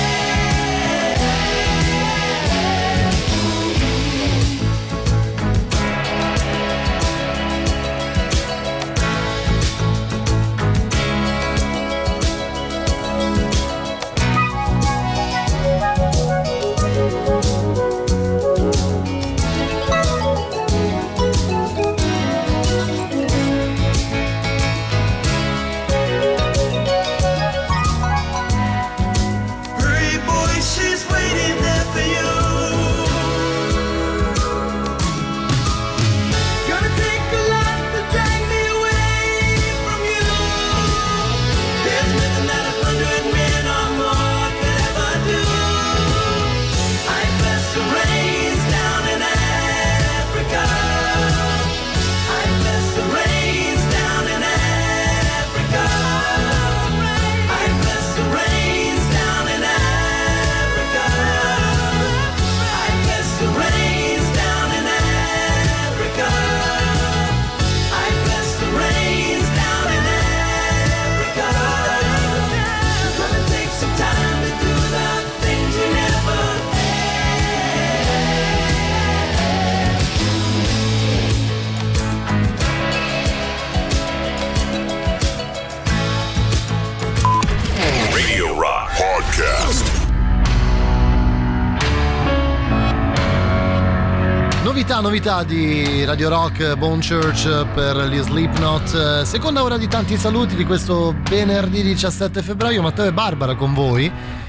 Novità, novità di Radio Rock, Bone Church per gli Slipknot. Seconda ora di tanti saluti di questo venerdì diciassette febbraio. Matteo e Barbara con voi.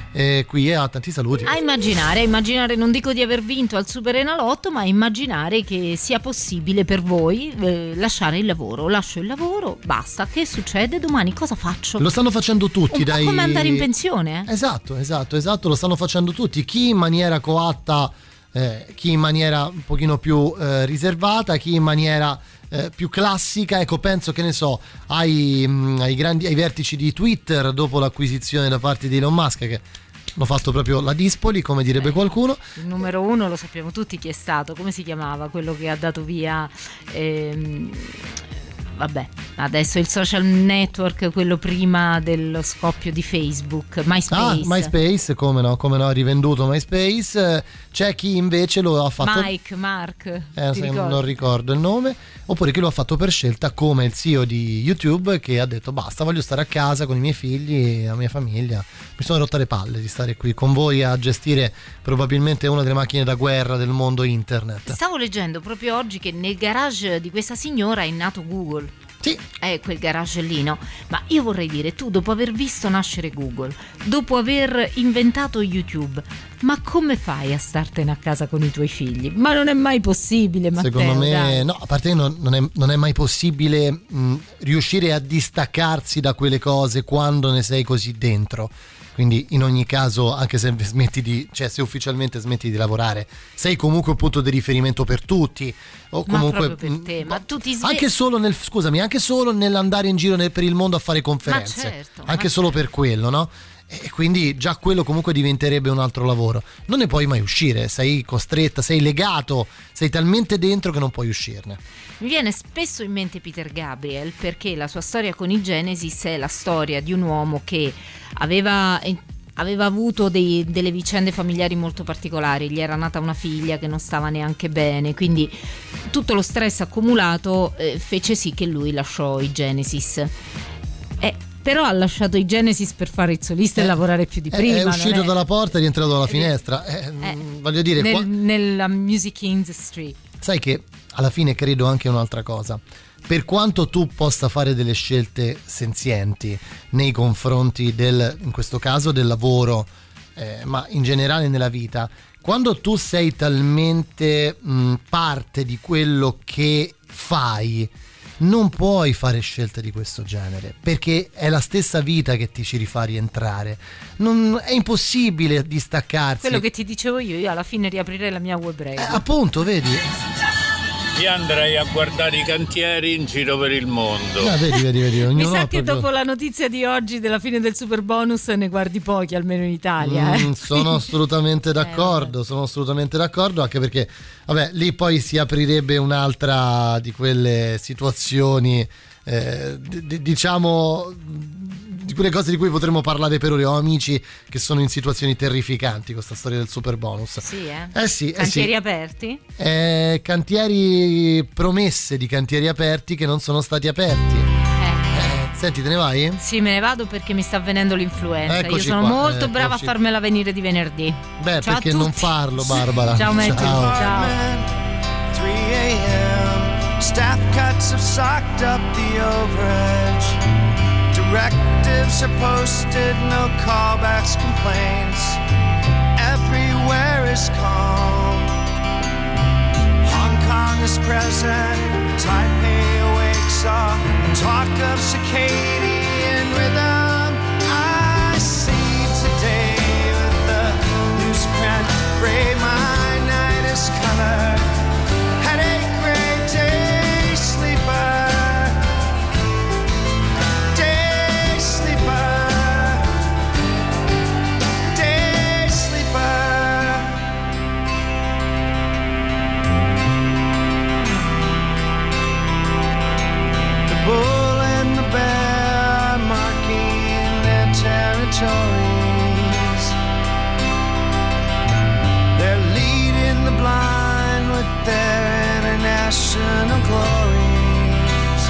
E qui a tanti saluti. A immaginare, a immaginare, non dico di aver vinto al Super Enalotto, ma a immaginare che sia possibile per voi eh, lasciare il lavoro. Lascio il lavoro, basta. Che succede domani? Cosa faccio? Lo stanno facendo tutti, un dai. po' come andare in pensione. Eh? Esatto, esatto, esatto. Lo stanno facendo tutti. Chi in maniera coatta, eh, chi in maniera un pochino più eh, riservata, chi in maniera eh, più classica. Ecco, penso, che ne so, ai, mh, ai grandi, ai vertici di Twitter dopo l'acquisizione da parte di Elon Musk, che hanno fatto proprio la dispoli, come direbbe eh, qualcuno. Il numero uno lo sappiamo tutti chi è stato, come si chiamava quello che ha dato via ehm, vabbè, adesso il social network, quello prima dello scoppio di Facebook, MySpace. Ah, MySpace, come no, come no, ha rivenduto MySpace. C'è chi invece lo ha fatto, Mike, Mark, eh, se non ricordo il nome, oppure chi lo ha fatto per scelta, come il C E O di YouTube, che ha detto basta, voglio stare a casa con i miei figli e la mia famiglia, mi sono rotta le palle di stare qui con voi a gestire probabilmente una delle macchine da guerra del mondo internet. Stavo leggendo proprio oggi che nel garage di questa signora è nato Google. Sì. È quel garage lì, no? Ma io vorrei dire, tu dopo aver visto nascere Google, dopo aver inventato YouTube, ma come fai a startene a casa con i tuoi figli? Ma non è mai possibile, Matteo. Secondo me, dai. no, a parte che non, non, è, non è mai possibile mh, riuscire a distaccarsi da quelle cose quando ne sei così dentro. Quindi in ogni caso, anche se smetti di, cioè se ufficialmente smetti di lavorare, sei comunque un punto di riferimento per tutti, o comunque ma proprio per te, ma tu ti sve- anche solo nel, scusami, anche solo nell'andare in giro nel, per il mondo a fare conferenze, ma certo, anche ma solo certo. per quello, no? E quindi già quello comunque diventerebbe un altro lavoro. Non ne puoi mai uscire, sei costretta, sei legato, sei talmente dentro che non puoi uscirne. Mi viene spesso in mente Peter Gabriel, perché la sua storia con i Genesis è la storia di un uomo che aveva aveva avuto dei, delle vicende familiari molto particolari, gli era nata una figlia che non stava neanche bene, quindi tutto lo stress accumulato eh, fece sì che lui lasciò i Genesis. Eh, però ha lasciato i Genesis per fare il solista eh, e lavorare più di prima. È uscito è... dalla porta e è rientrato dalla finestra. Eh, eh, voglio dire, nel, qua... nella music industry. Sai che alla fine credo anche un'altra cosa. per quanto tu possa fare delle scelte senzienti nei confronti del, in questo caso del lavoro, eh, ma in generale nella vita, quando tu sei talmente mh, parte di quello che fai, non puoi fare scelte di questo genere, perché è la stessa vita che ti ci rifà rientrare. Non, è impossibile distaccarsi. Quello che ti dicevo io, io alla fine riaprirei la mia web radio. Eh, appunto, vedi? Io andrei a guardare i cantieri in giro per il mondo. Ah, vedi, vedi, vedi. Mi sa ha che proprio... dopo la notizia di oggi della fine del super bonus ne guardi pochi, almeno in Italia. Eh? Mm, sono assolutamente d'accordo, eh, sono assolutamente d'accordo, anche perché vabbè, lì poi si aprirebbe un'altra di quelle situazioni, eh, d- diciamo, di quelle cose di cui potremmo parlare per ore. Ho amici che sono in situazioni terrificanti con questa storia del super bonus. Sì, eh? Eh sì, eh Cantieri sì. aperti? Eh, cantieri, promesse di cantieri aperti che non sono stati aperti. Eh. Eh, senti, te ne vai? Sì, me ne vado perché mi sta venendo l'influenza. Eccoci Io sono qua, molto eccoci. brava a farmela venire di venerdì. Beh, Ciao a perché tutti. non farlo, Barbara? Ciao Matthew, Ciao. ciao. three a.m. Staff cuts have socked up the overage. Directives are posted, no callbacks, complaints. Everywhere is calm. Hong Kong is present, Taipei awakes all talk of circadian rhythm. I see today with the newsprint, gray my night is color. Headache, gray day sleeper. Day sleeper. Day sleeper. The bull and the bear marking their territories. They're leading the blind with their international glories.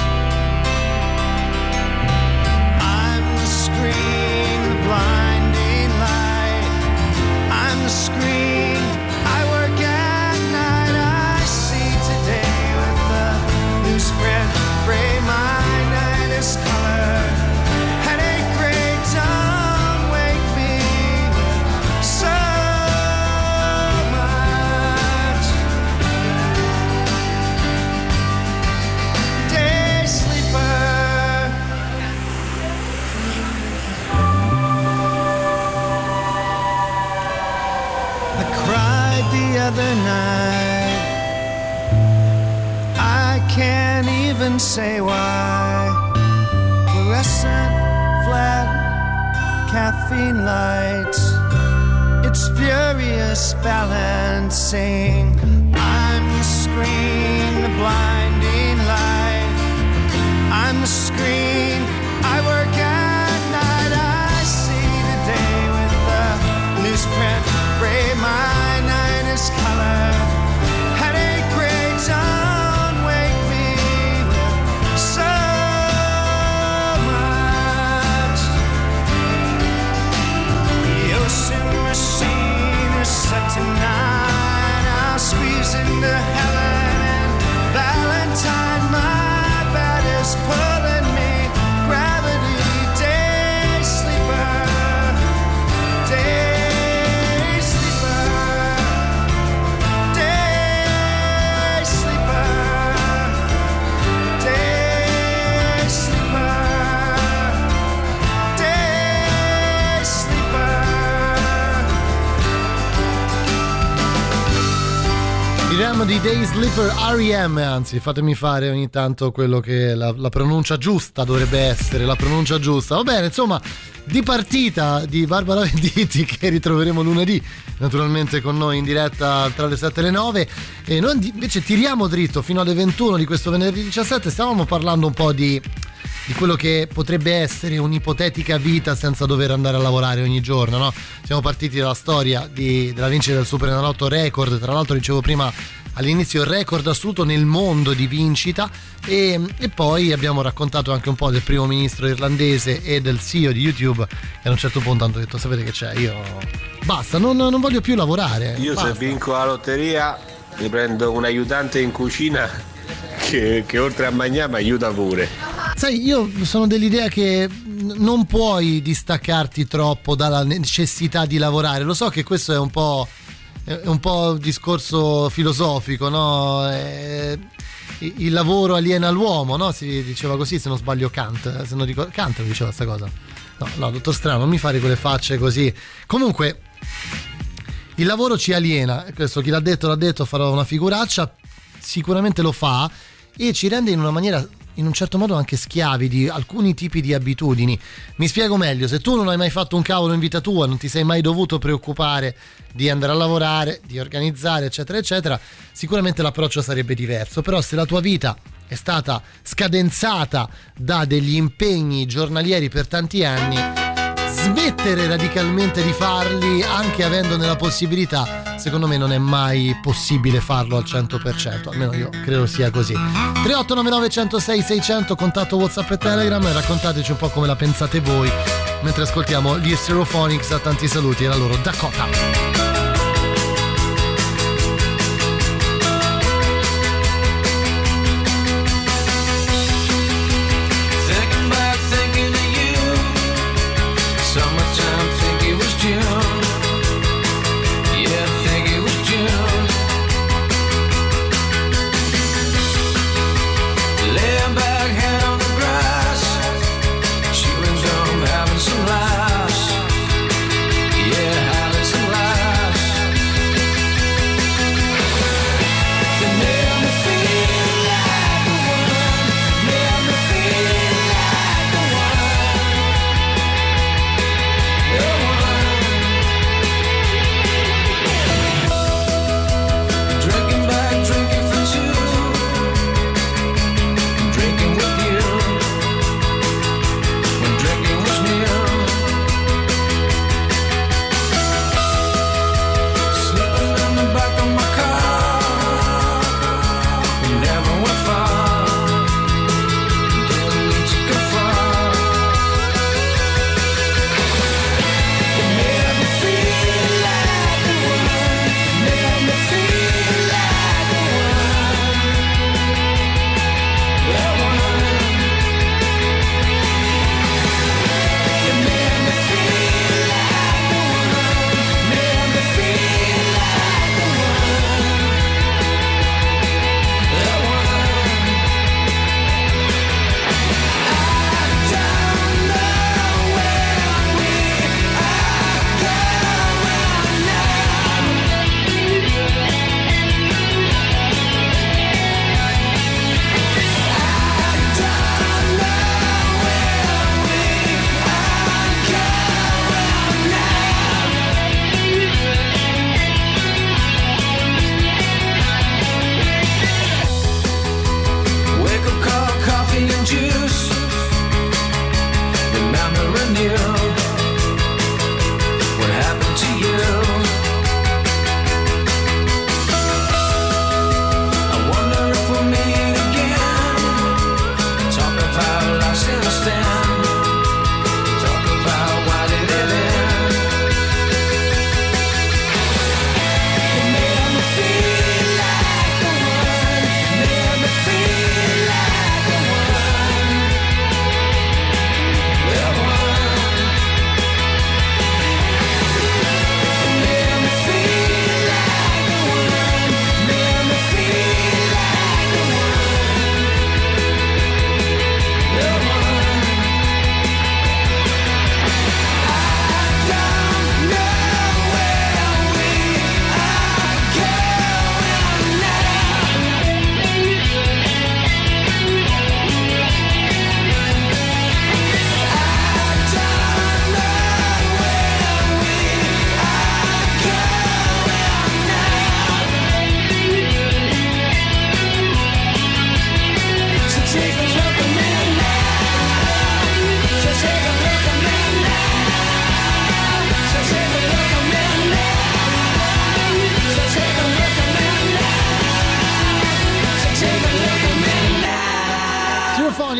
I'm the screen, the blinding light. I'm the screen, I work at night. I see today with the newsprint, gray my night is color. Headache, gray, don't wake me with so much. Day sleeper. I cried the other night. I can't even say why. Fluorescent, flat, caffeine lights. It's furious balancing. I'm the screen, the blinding light. I'm the screen, I work at night. I see today with the newsprint, gray my night is color. Headache, gray, don't wake me with so much. The ocean machine is set tonight. I'll squeeze into Helen and Valentine. My bed is pulling me. Gravity, day sleeper. Day sleeper. Day sleeper. Day sleeper. Day sleeper. I Remedy Day Sleeper R E M, anzi fatemi fare ogni tanto quello che la, la pronuncia giusta dovrebbe essere, la pronuncia giusta. Va bene, insomma, di partita di Barbara Venditti che ritroveremo lunedì naturalmente con noi in diretta tra le sette e le nove, e noi invece tiriamo dritto fino alle ventuno di questo venerdì diciassette. Stavamo parlando un po' di di quello che potrebbe essere un'ipotetica vita senza dover andare a lavorare ogni giorno, no? Siamo partiti dalla storia di, della vincita del Super Enalotto record, tra l'altro dicevo prima all'inizio il record assoluto nel mondo di vincita, e, e poi abbiamo raccontato anche un po' del primo ministro irlandese e del C E O di YouTube che a un certo punto hanno detto: sapete che c'è, io basta, non, non voglio più lavorare. Io basta. Se vinco la lotteria mi prendo un aiutante in cucina che, che oltre a mangiare aiuta pure. Sai, io sono dell'idea che non puoi distaccarti troppo dalla necessità di lavorare. Lo so che questo è un po' è un po' un discorso filosofico, no? È, il lavoro aliena l'uomo, no? Si diceva così, se non sbaglio Kant, se non ricordo, Kant diceva questa cosa. No, no, dottor Strano, non mi fare quelle facce così. Comunque il lavoro ci aliena, questo chi l'ha detto l'ha detto, farò una figuraccia, sicuramente lo fa, e ci rende in una maniera, in un certo modo, anche schiavi di alcuni tipi di abitudini. Mi spiego meglio: se tu non hai mai fatto un cavolo in vita tua, non ti sei mai dovuto preoccupare di andare a lavorare, di organizzare, eccetera eccetera, sicuramente l'approccio sarebbe diverso. Però se la tua vita è stata scadenzata da degli impegni giornalieri per tanti anni, smettere radicalmente di farli, anche avendone la possibilità, secondo me non è mai possibile farlo al cento per cento, almeno io credo sia così. Tre otto nove nove uno zero sei sei zero zero, contatto WhatsApp e Telegram, e raccontateci un po' come la pensate voi mentre ascoltiamo gli Stereophonics. A tanti saluti e la loro Dakota. Some laughs, yeah, having some laughs.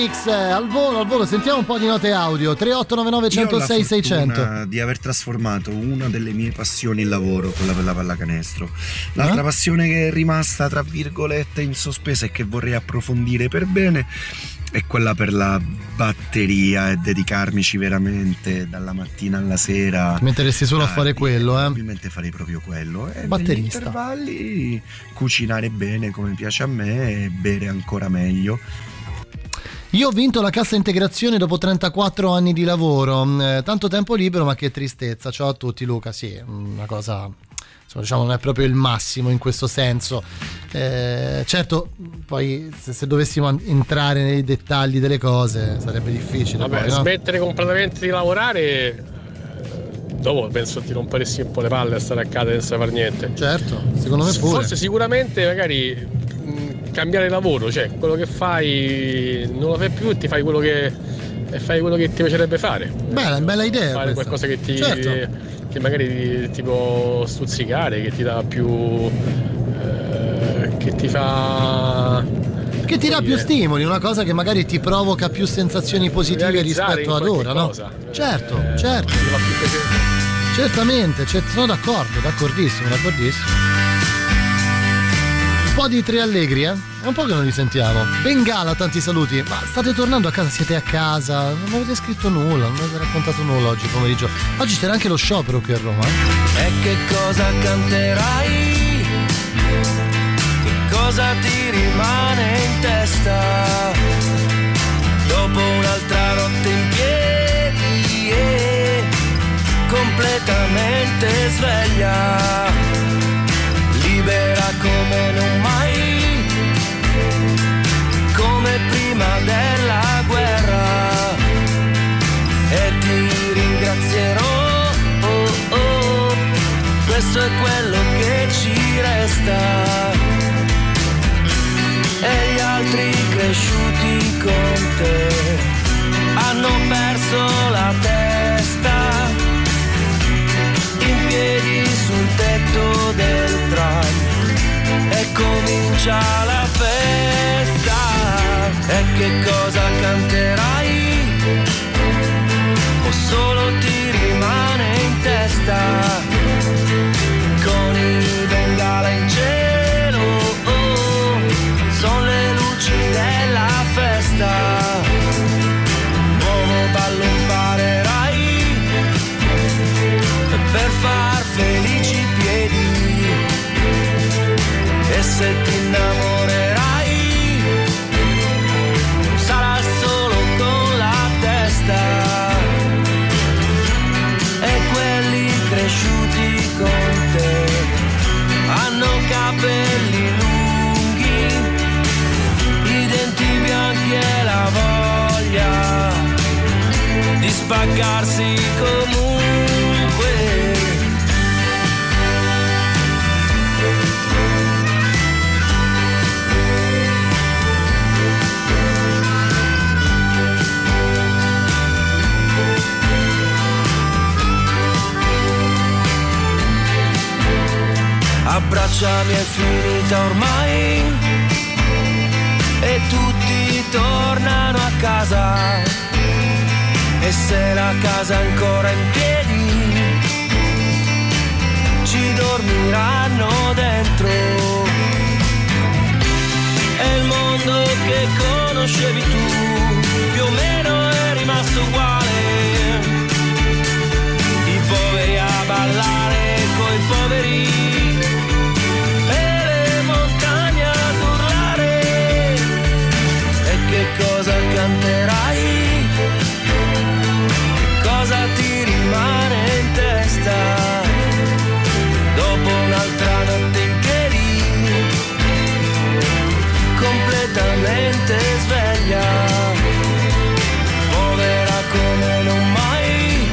Phoenix, eh, al volo, al volo, sentiamo un po' di note audio. tre otto nove nove uno zero sei sei zero zero. Di aver trasformato una delle mie passioni in lavoro, quella per la pallacanestro. L'altra Eh? passione che è rimasta tra virgolette in sospesa e che vorrei approfondire per bene è quella per la batteria e dedicarmici veramente dalla mattina alla sera. Ti metteresti solo a fare quello, eh? Probabilmente farei proprio quello. E negli Batterista. intervalli cucinare bene come piace a me e bere ancora meglio. Io ho vinto la cassa integrazione dopo trentaquattro anni di lavoro, eh, tanto tempo libero, ma che tristezza. Ciao a tutti, Luca. Sì, una cosa, insomma, diciamo, non è proprio il massimo in questo senso. Eh, certo, poi se, se dovessimo an- entrare nei dettagli delle cose sarebbe difficile. Vabbè, poi, no? smettere completamente di lavorare, eh, dopo penso ti romperesti un po' le palle a stare a casa senza fare niente. Certo, secondo me pure. Forse sicuramente magari mh, cambiare lavoro, cioè quello che fai non lo fai più e ti fai quello che e fai quello che ti piacerebbe fare. Bella, bella idea. Fare questa. qualcosa che ti Certo. che magari ti può stuzzicare, che ti dà più eh, che ti fa Che ti dà più stimoli, una cosa che magari ti provoca più sensazioni positive realizzare rispetto in ad qualche ora, no? cosa. Certo, Eh, certo. ti fa più piacere. Certamente, cioè, sono d'accordo, d'accordissimo, d'accordissimo. Un po' di Tre Allegri, eh? È un po' che non li sentiamo. Bengala, tanti saluti. Ma state tornando a casa, siete a casa, non avete scritto nulla, non avete raccontato nulla oggi pomeriggio. Oggi c'era anche lo sciopero qui a Roma. E che cosa canterai? Che cosa ti rimane in testa? Dopo un'altra notte in piedi e completamente sveglia, libera come non mai, come prima della guerra. E ti ringrazierò, oh, oh, questo è quello che ci resta. E gli altri cresciuti con te hanno perso la testa, in piedi sul tetto del tram, e comincia la festa. E che cosa canterai? O solo ti rimane in testa? Con i bengala in cielo, oh, sono le luci della festa. Nuovo ballo imparerai per far felici i piedi. E se ti innamorerai sarà solo con la testa. E quelli cresciuti con te hanno capelli lunghi, i denti bianchi e la voglia di spaccarsi comunque. Abbracciami, è finita ormai e tutti tornano a casa. E se la casa è ancora in piedi, ci dormiranno dentro. E il mondo che conoscevi tu più o meno è rimasto uguale. I poveri a ballare coi poveri e le montagne ad urlare. E che cosa canterai? Che cosa ti rimane in testa? Dopo un'altra notte in piedi, completamente sveglia, povera come non mai,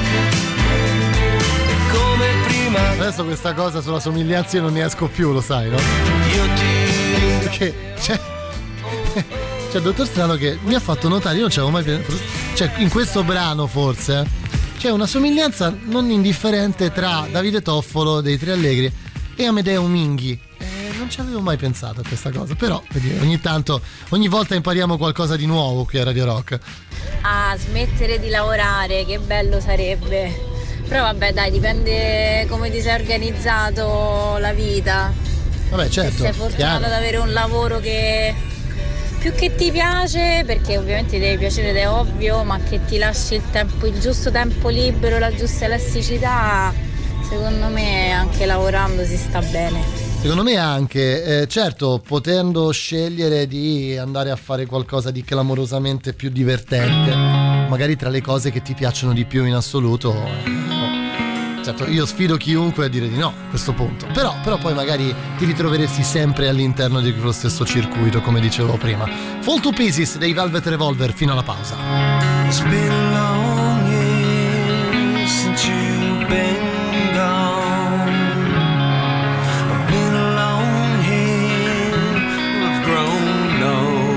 come prima. Adesso questa cosa sulla somiglianza io non ne esco più, lo sai, no? Io ti Perché c'è, c'è il dottor Strano che mi ha fatto notare, io non c'avevo mai pe- cioè in questo brano forse c'è una somiglianza non indifferente tra Davide Toffolo dei Tre Allegri e Amedeo Minghi. Eh, non ci avevo mai pensato a questa cosa, però vedi, ogni tanto, ogni volta impariamo qualcosa di nuovo qui a Radio Rock. A smettere di lavorare, che bello sarebbe. Però vabbè dai, dipende come ti sei organizzato la vita. Vabbè, certo. Se sei fortunato chiaro. ad avere un lavoro che più che ti piace, perché ovviamente ti deve piacere ed è ovvio, ma che ti lasci il tempo, il giusto tempo libero, la giusta elasticità, secondo me anche lavorando si sta bene. Secondo me anche, eh, certo, potendo scegliere di andare a fare qualcosa di clamorosamente più divertente, magari tra le cose che ti piacciono di più in assoluto, eh, no. Certo, io sfido chiunque a dire di no a questo punto, però, però poi magari ti ritroveresti sempre all'interno di quello stesso circuito, come dicevo prima. Fall to Pieces dei Velvet Revolver fino alla pausa. It's been a long year since you've been gone. I've been alone here, I've grown old.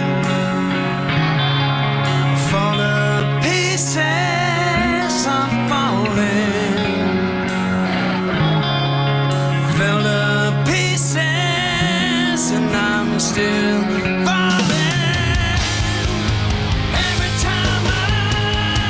Fall to pieces, I'm falling. Fell to pieces and I'm still falling. Every time I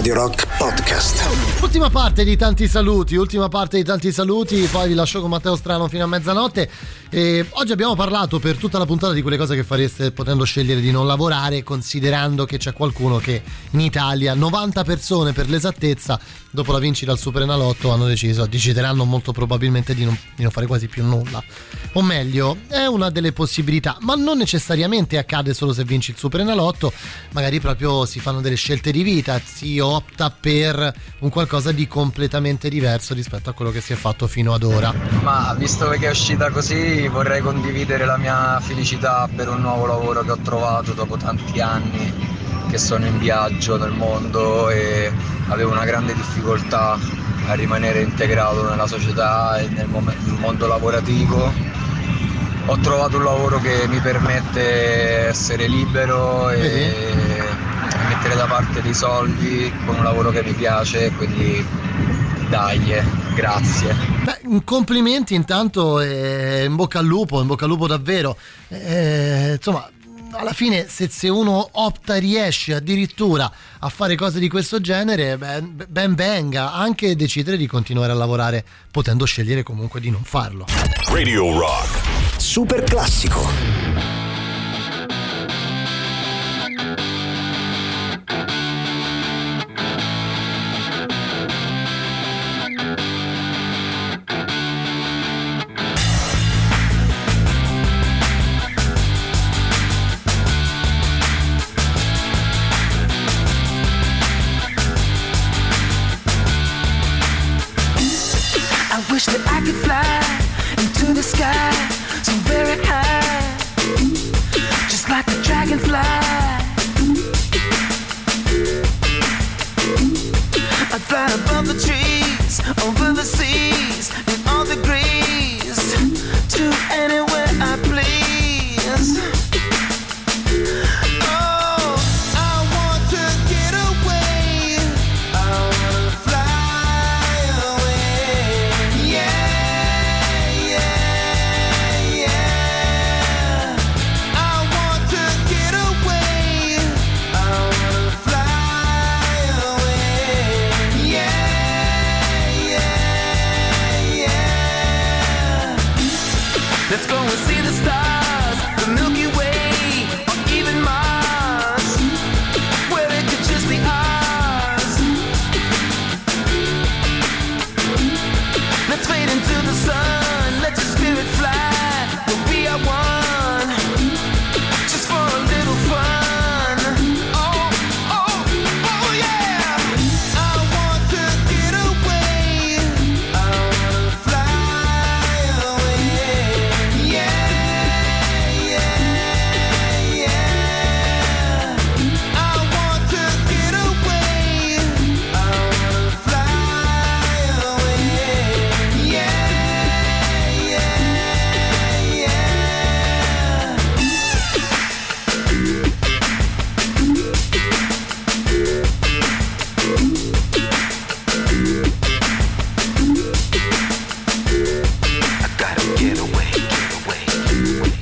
Radio Rock Podcast. Ultima parte di tanti saluti, ultima parte di tanti saluti, poi vi lascio con Matteo Strano fino a mezzanotte. E oggi abbiamo parlato per tutta la puntata di quelle cose che fareste potendo scegliere di non lavorare, considerando che c'è qualcuno che in Italia, novanta persone per l'esattezza, dopo la vincita al Superenalotto hanno deciso, decideranno molto probabilmente di non, di non fare quasi più nulla. O meglio, è una delle possibilità, ma non necessariamente accade solo se vinci il Superenalotto, magari proprio si fanno delle scelte di vita, si opta per un qualcosa di completamente diverso rispetto a quello che si è fatto fino ad ora. Ma visto che è uscita così, vorrei condividere la mia felicità per un nuovo lavoro che ho trovato dopo tanti anni che sono in viaggio nel mondo e avevo una grande difficoltà a rimanere integrato nella società e nel mondo lavorativo. Ho trovato un lavoro che mi permette di essere libero e Vedi? mettere da parte dei soldi con un lavoro che mi piace, quindi dai, grazie. Beh, complimenti intanto e in bocca al lupo, in bocca al lupo davvero. Eh, insomma, alla fine se, se uno opta, riesce addirittura a fare cose di questo genere, ben, ben venga, anche decidere di continuare a lavorare potendo scegliere comunque di non farlo. Radio Rock Super classico. Wish that I could fly into the sky so very high, just like a dragonfly. I'd fly above the trees, over the seas, in all degrees, to anywhere I please. Oh, I want to get away. I wanna fly away. Yeah, yeah, yeah. I want to get away. I wanna fly away. Yeah, yeah, yeah. Let's go and see the stars, the Milky Way, or even Mars, where it could just be ours. Let's fade into the sun, let your spirit fly, we'll be our one, just for a little fun. Oh, oh, oh yeah! I want to get away, I wanna fly away. Yeah, yeah, yeah. I want to get away, I wanna fly away. Yeah, yeah, yeah. I gotta get away, get away, get away.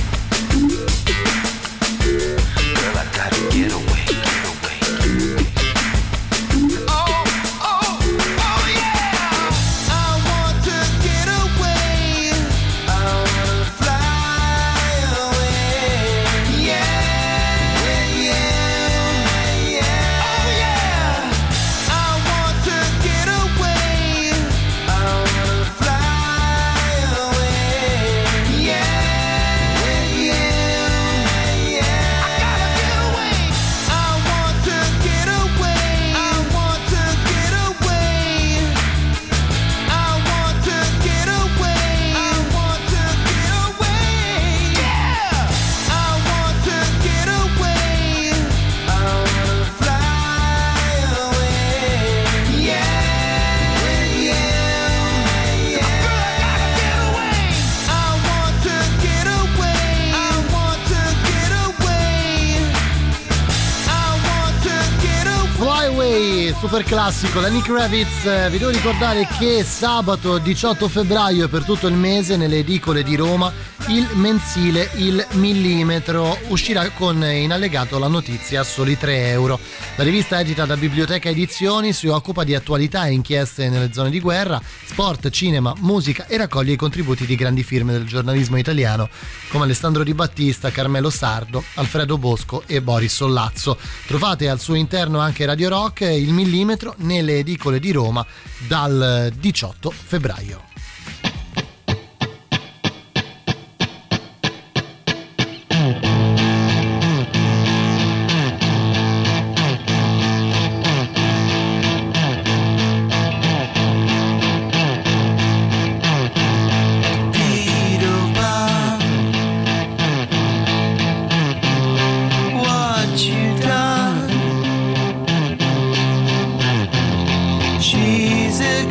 Girl, I gotta get away, get away, get away. Oh, oh, oh yeah! I want to get away. I wanna fly away. Yeah, yeah, yeah. Oh yeah! I want to get away. I wanna fly away. Yeah, yeah, yeah. I gotta get away. I want to get away. I want to get away. I want to get away. I want to get away. Yeah. I want to get away. I wanna fly away. Yeah, yeah, yeah. I gotta get away. I want to get away. I want to get away. I want to get away. Fly Away, super classico, da Nick Ravitz. Eh, Vi devo ricordare che sabato diciotto febbraio e per tutto il mese nelle edicole di Roma il mensile Il Millimetro. Uscirà con in allegato la notizia a soli tre euro. La rivista edita da Biblioteca Edizioni si occupa di attualità e inchieste nelle zone di guerra, sport, cinema, musica e raccoglie i contributi di grandi firme del giornalismo italiano come Alessandro Di Battista, Carmelo Sardo, Alfredo Bosco e Boris Sollazzo. Trovate al suo interno anche Radio Rock, Il Millimetro, nelle edicole di Roma dal diciotto febbraio. She's a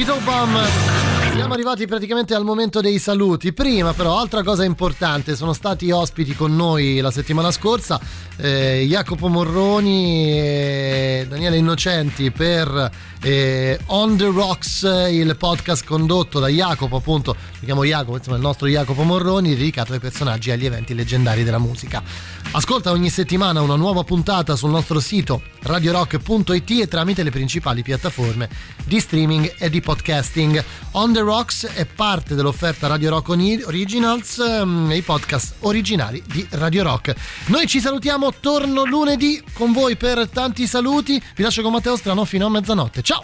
Little Bum. Siamo arrivati praticamente al momento dei saluti. Prima però, altra cosa importante, sono stati ospiti con noi la settimana scorsa eh, Jacopo Morroni e Daniele Innocenti per eh, On The Rocks, il podcast condotto da Jacopo, appunto, mi chiamo Jacopo, insomma il nostro Jacopo Morroni, dedicato ai personaggi e agli eventi leggendari della musica. Ascolta ogni settimana una nuova puntata sul nostro sito radio rock punto it e tramite le principali piattaforme di streaming e di podcasting. On The Rocks è parte dell'offerta Radio Rock Originals, um, i podcast originali di Radio Rock. Noi ci salutiamo, torno lunedì con voi per tanti saluti. Vi lascio con Matteo Strano fino a mezzanotte. Ciao!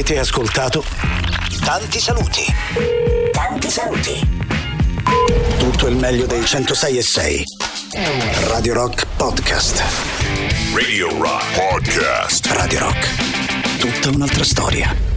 Avete ascoltato Tanti saluti. Tanti saluti. Tutto il meglio dei centosei e sei. Radio Rock Podcast. Radio Rock Podcast. Radio Rock. Tutta un'altra storia.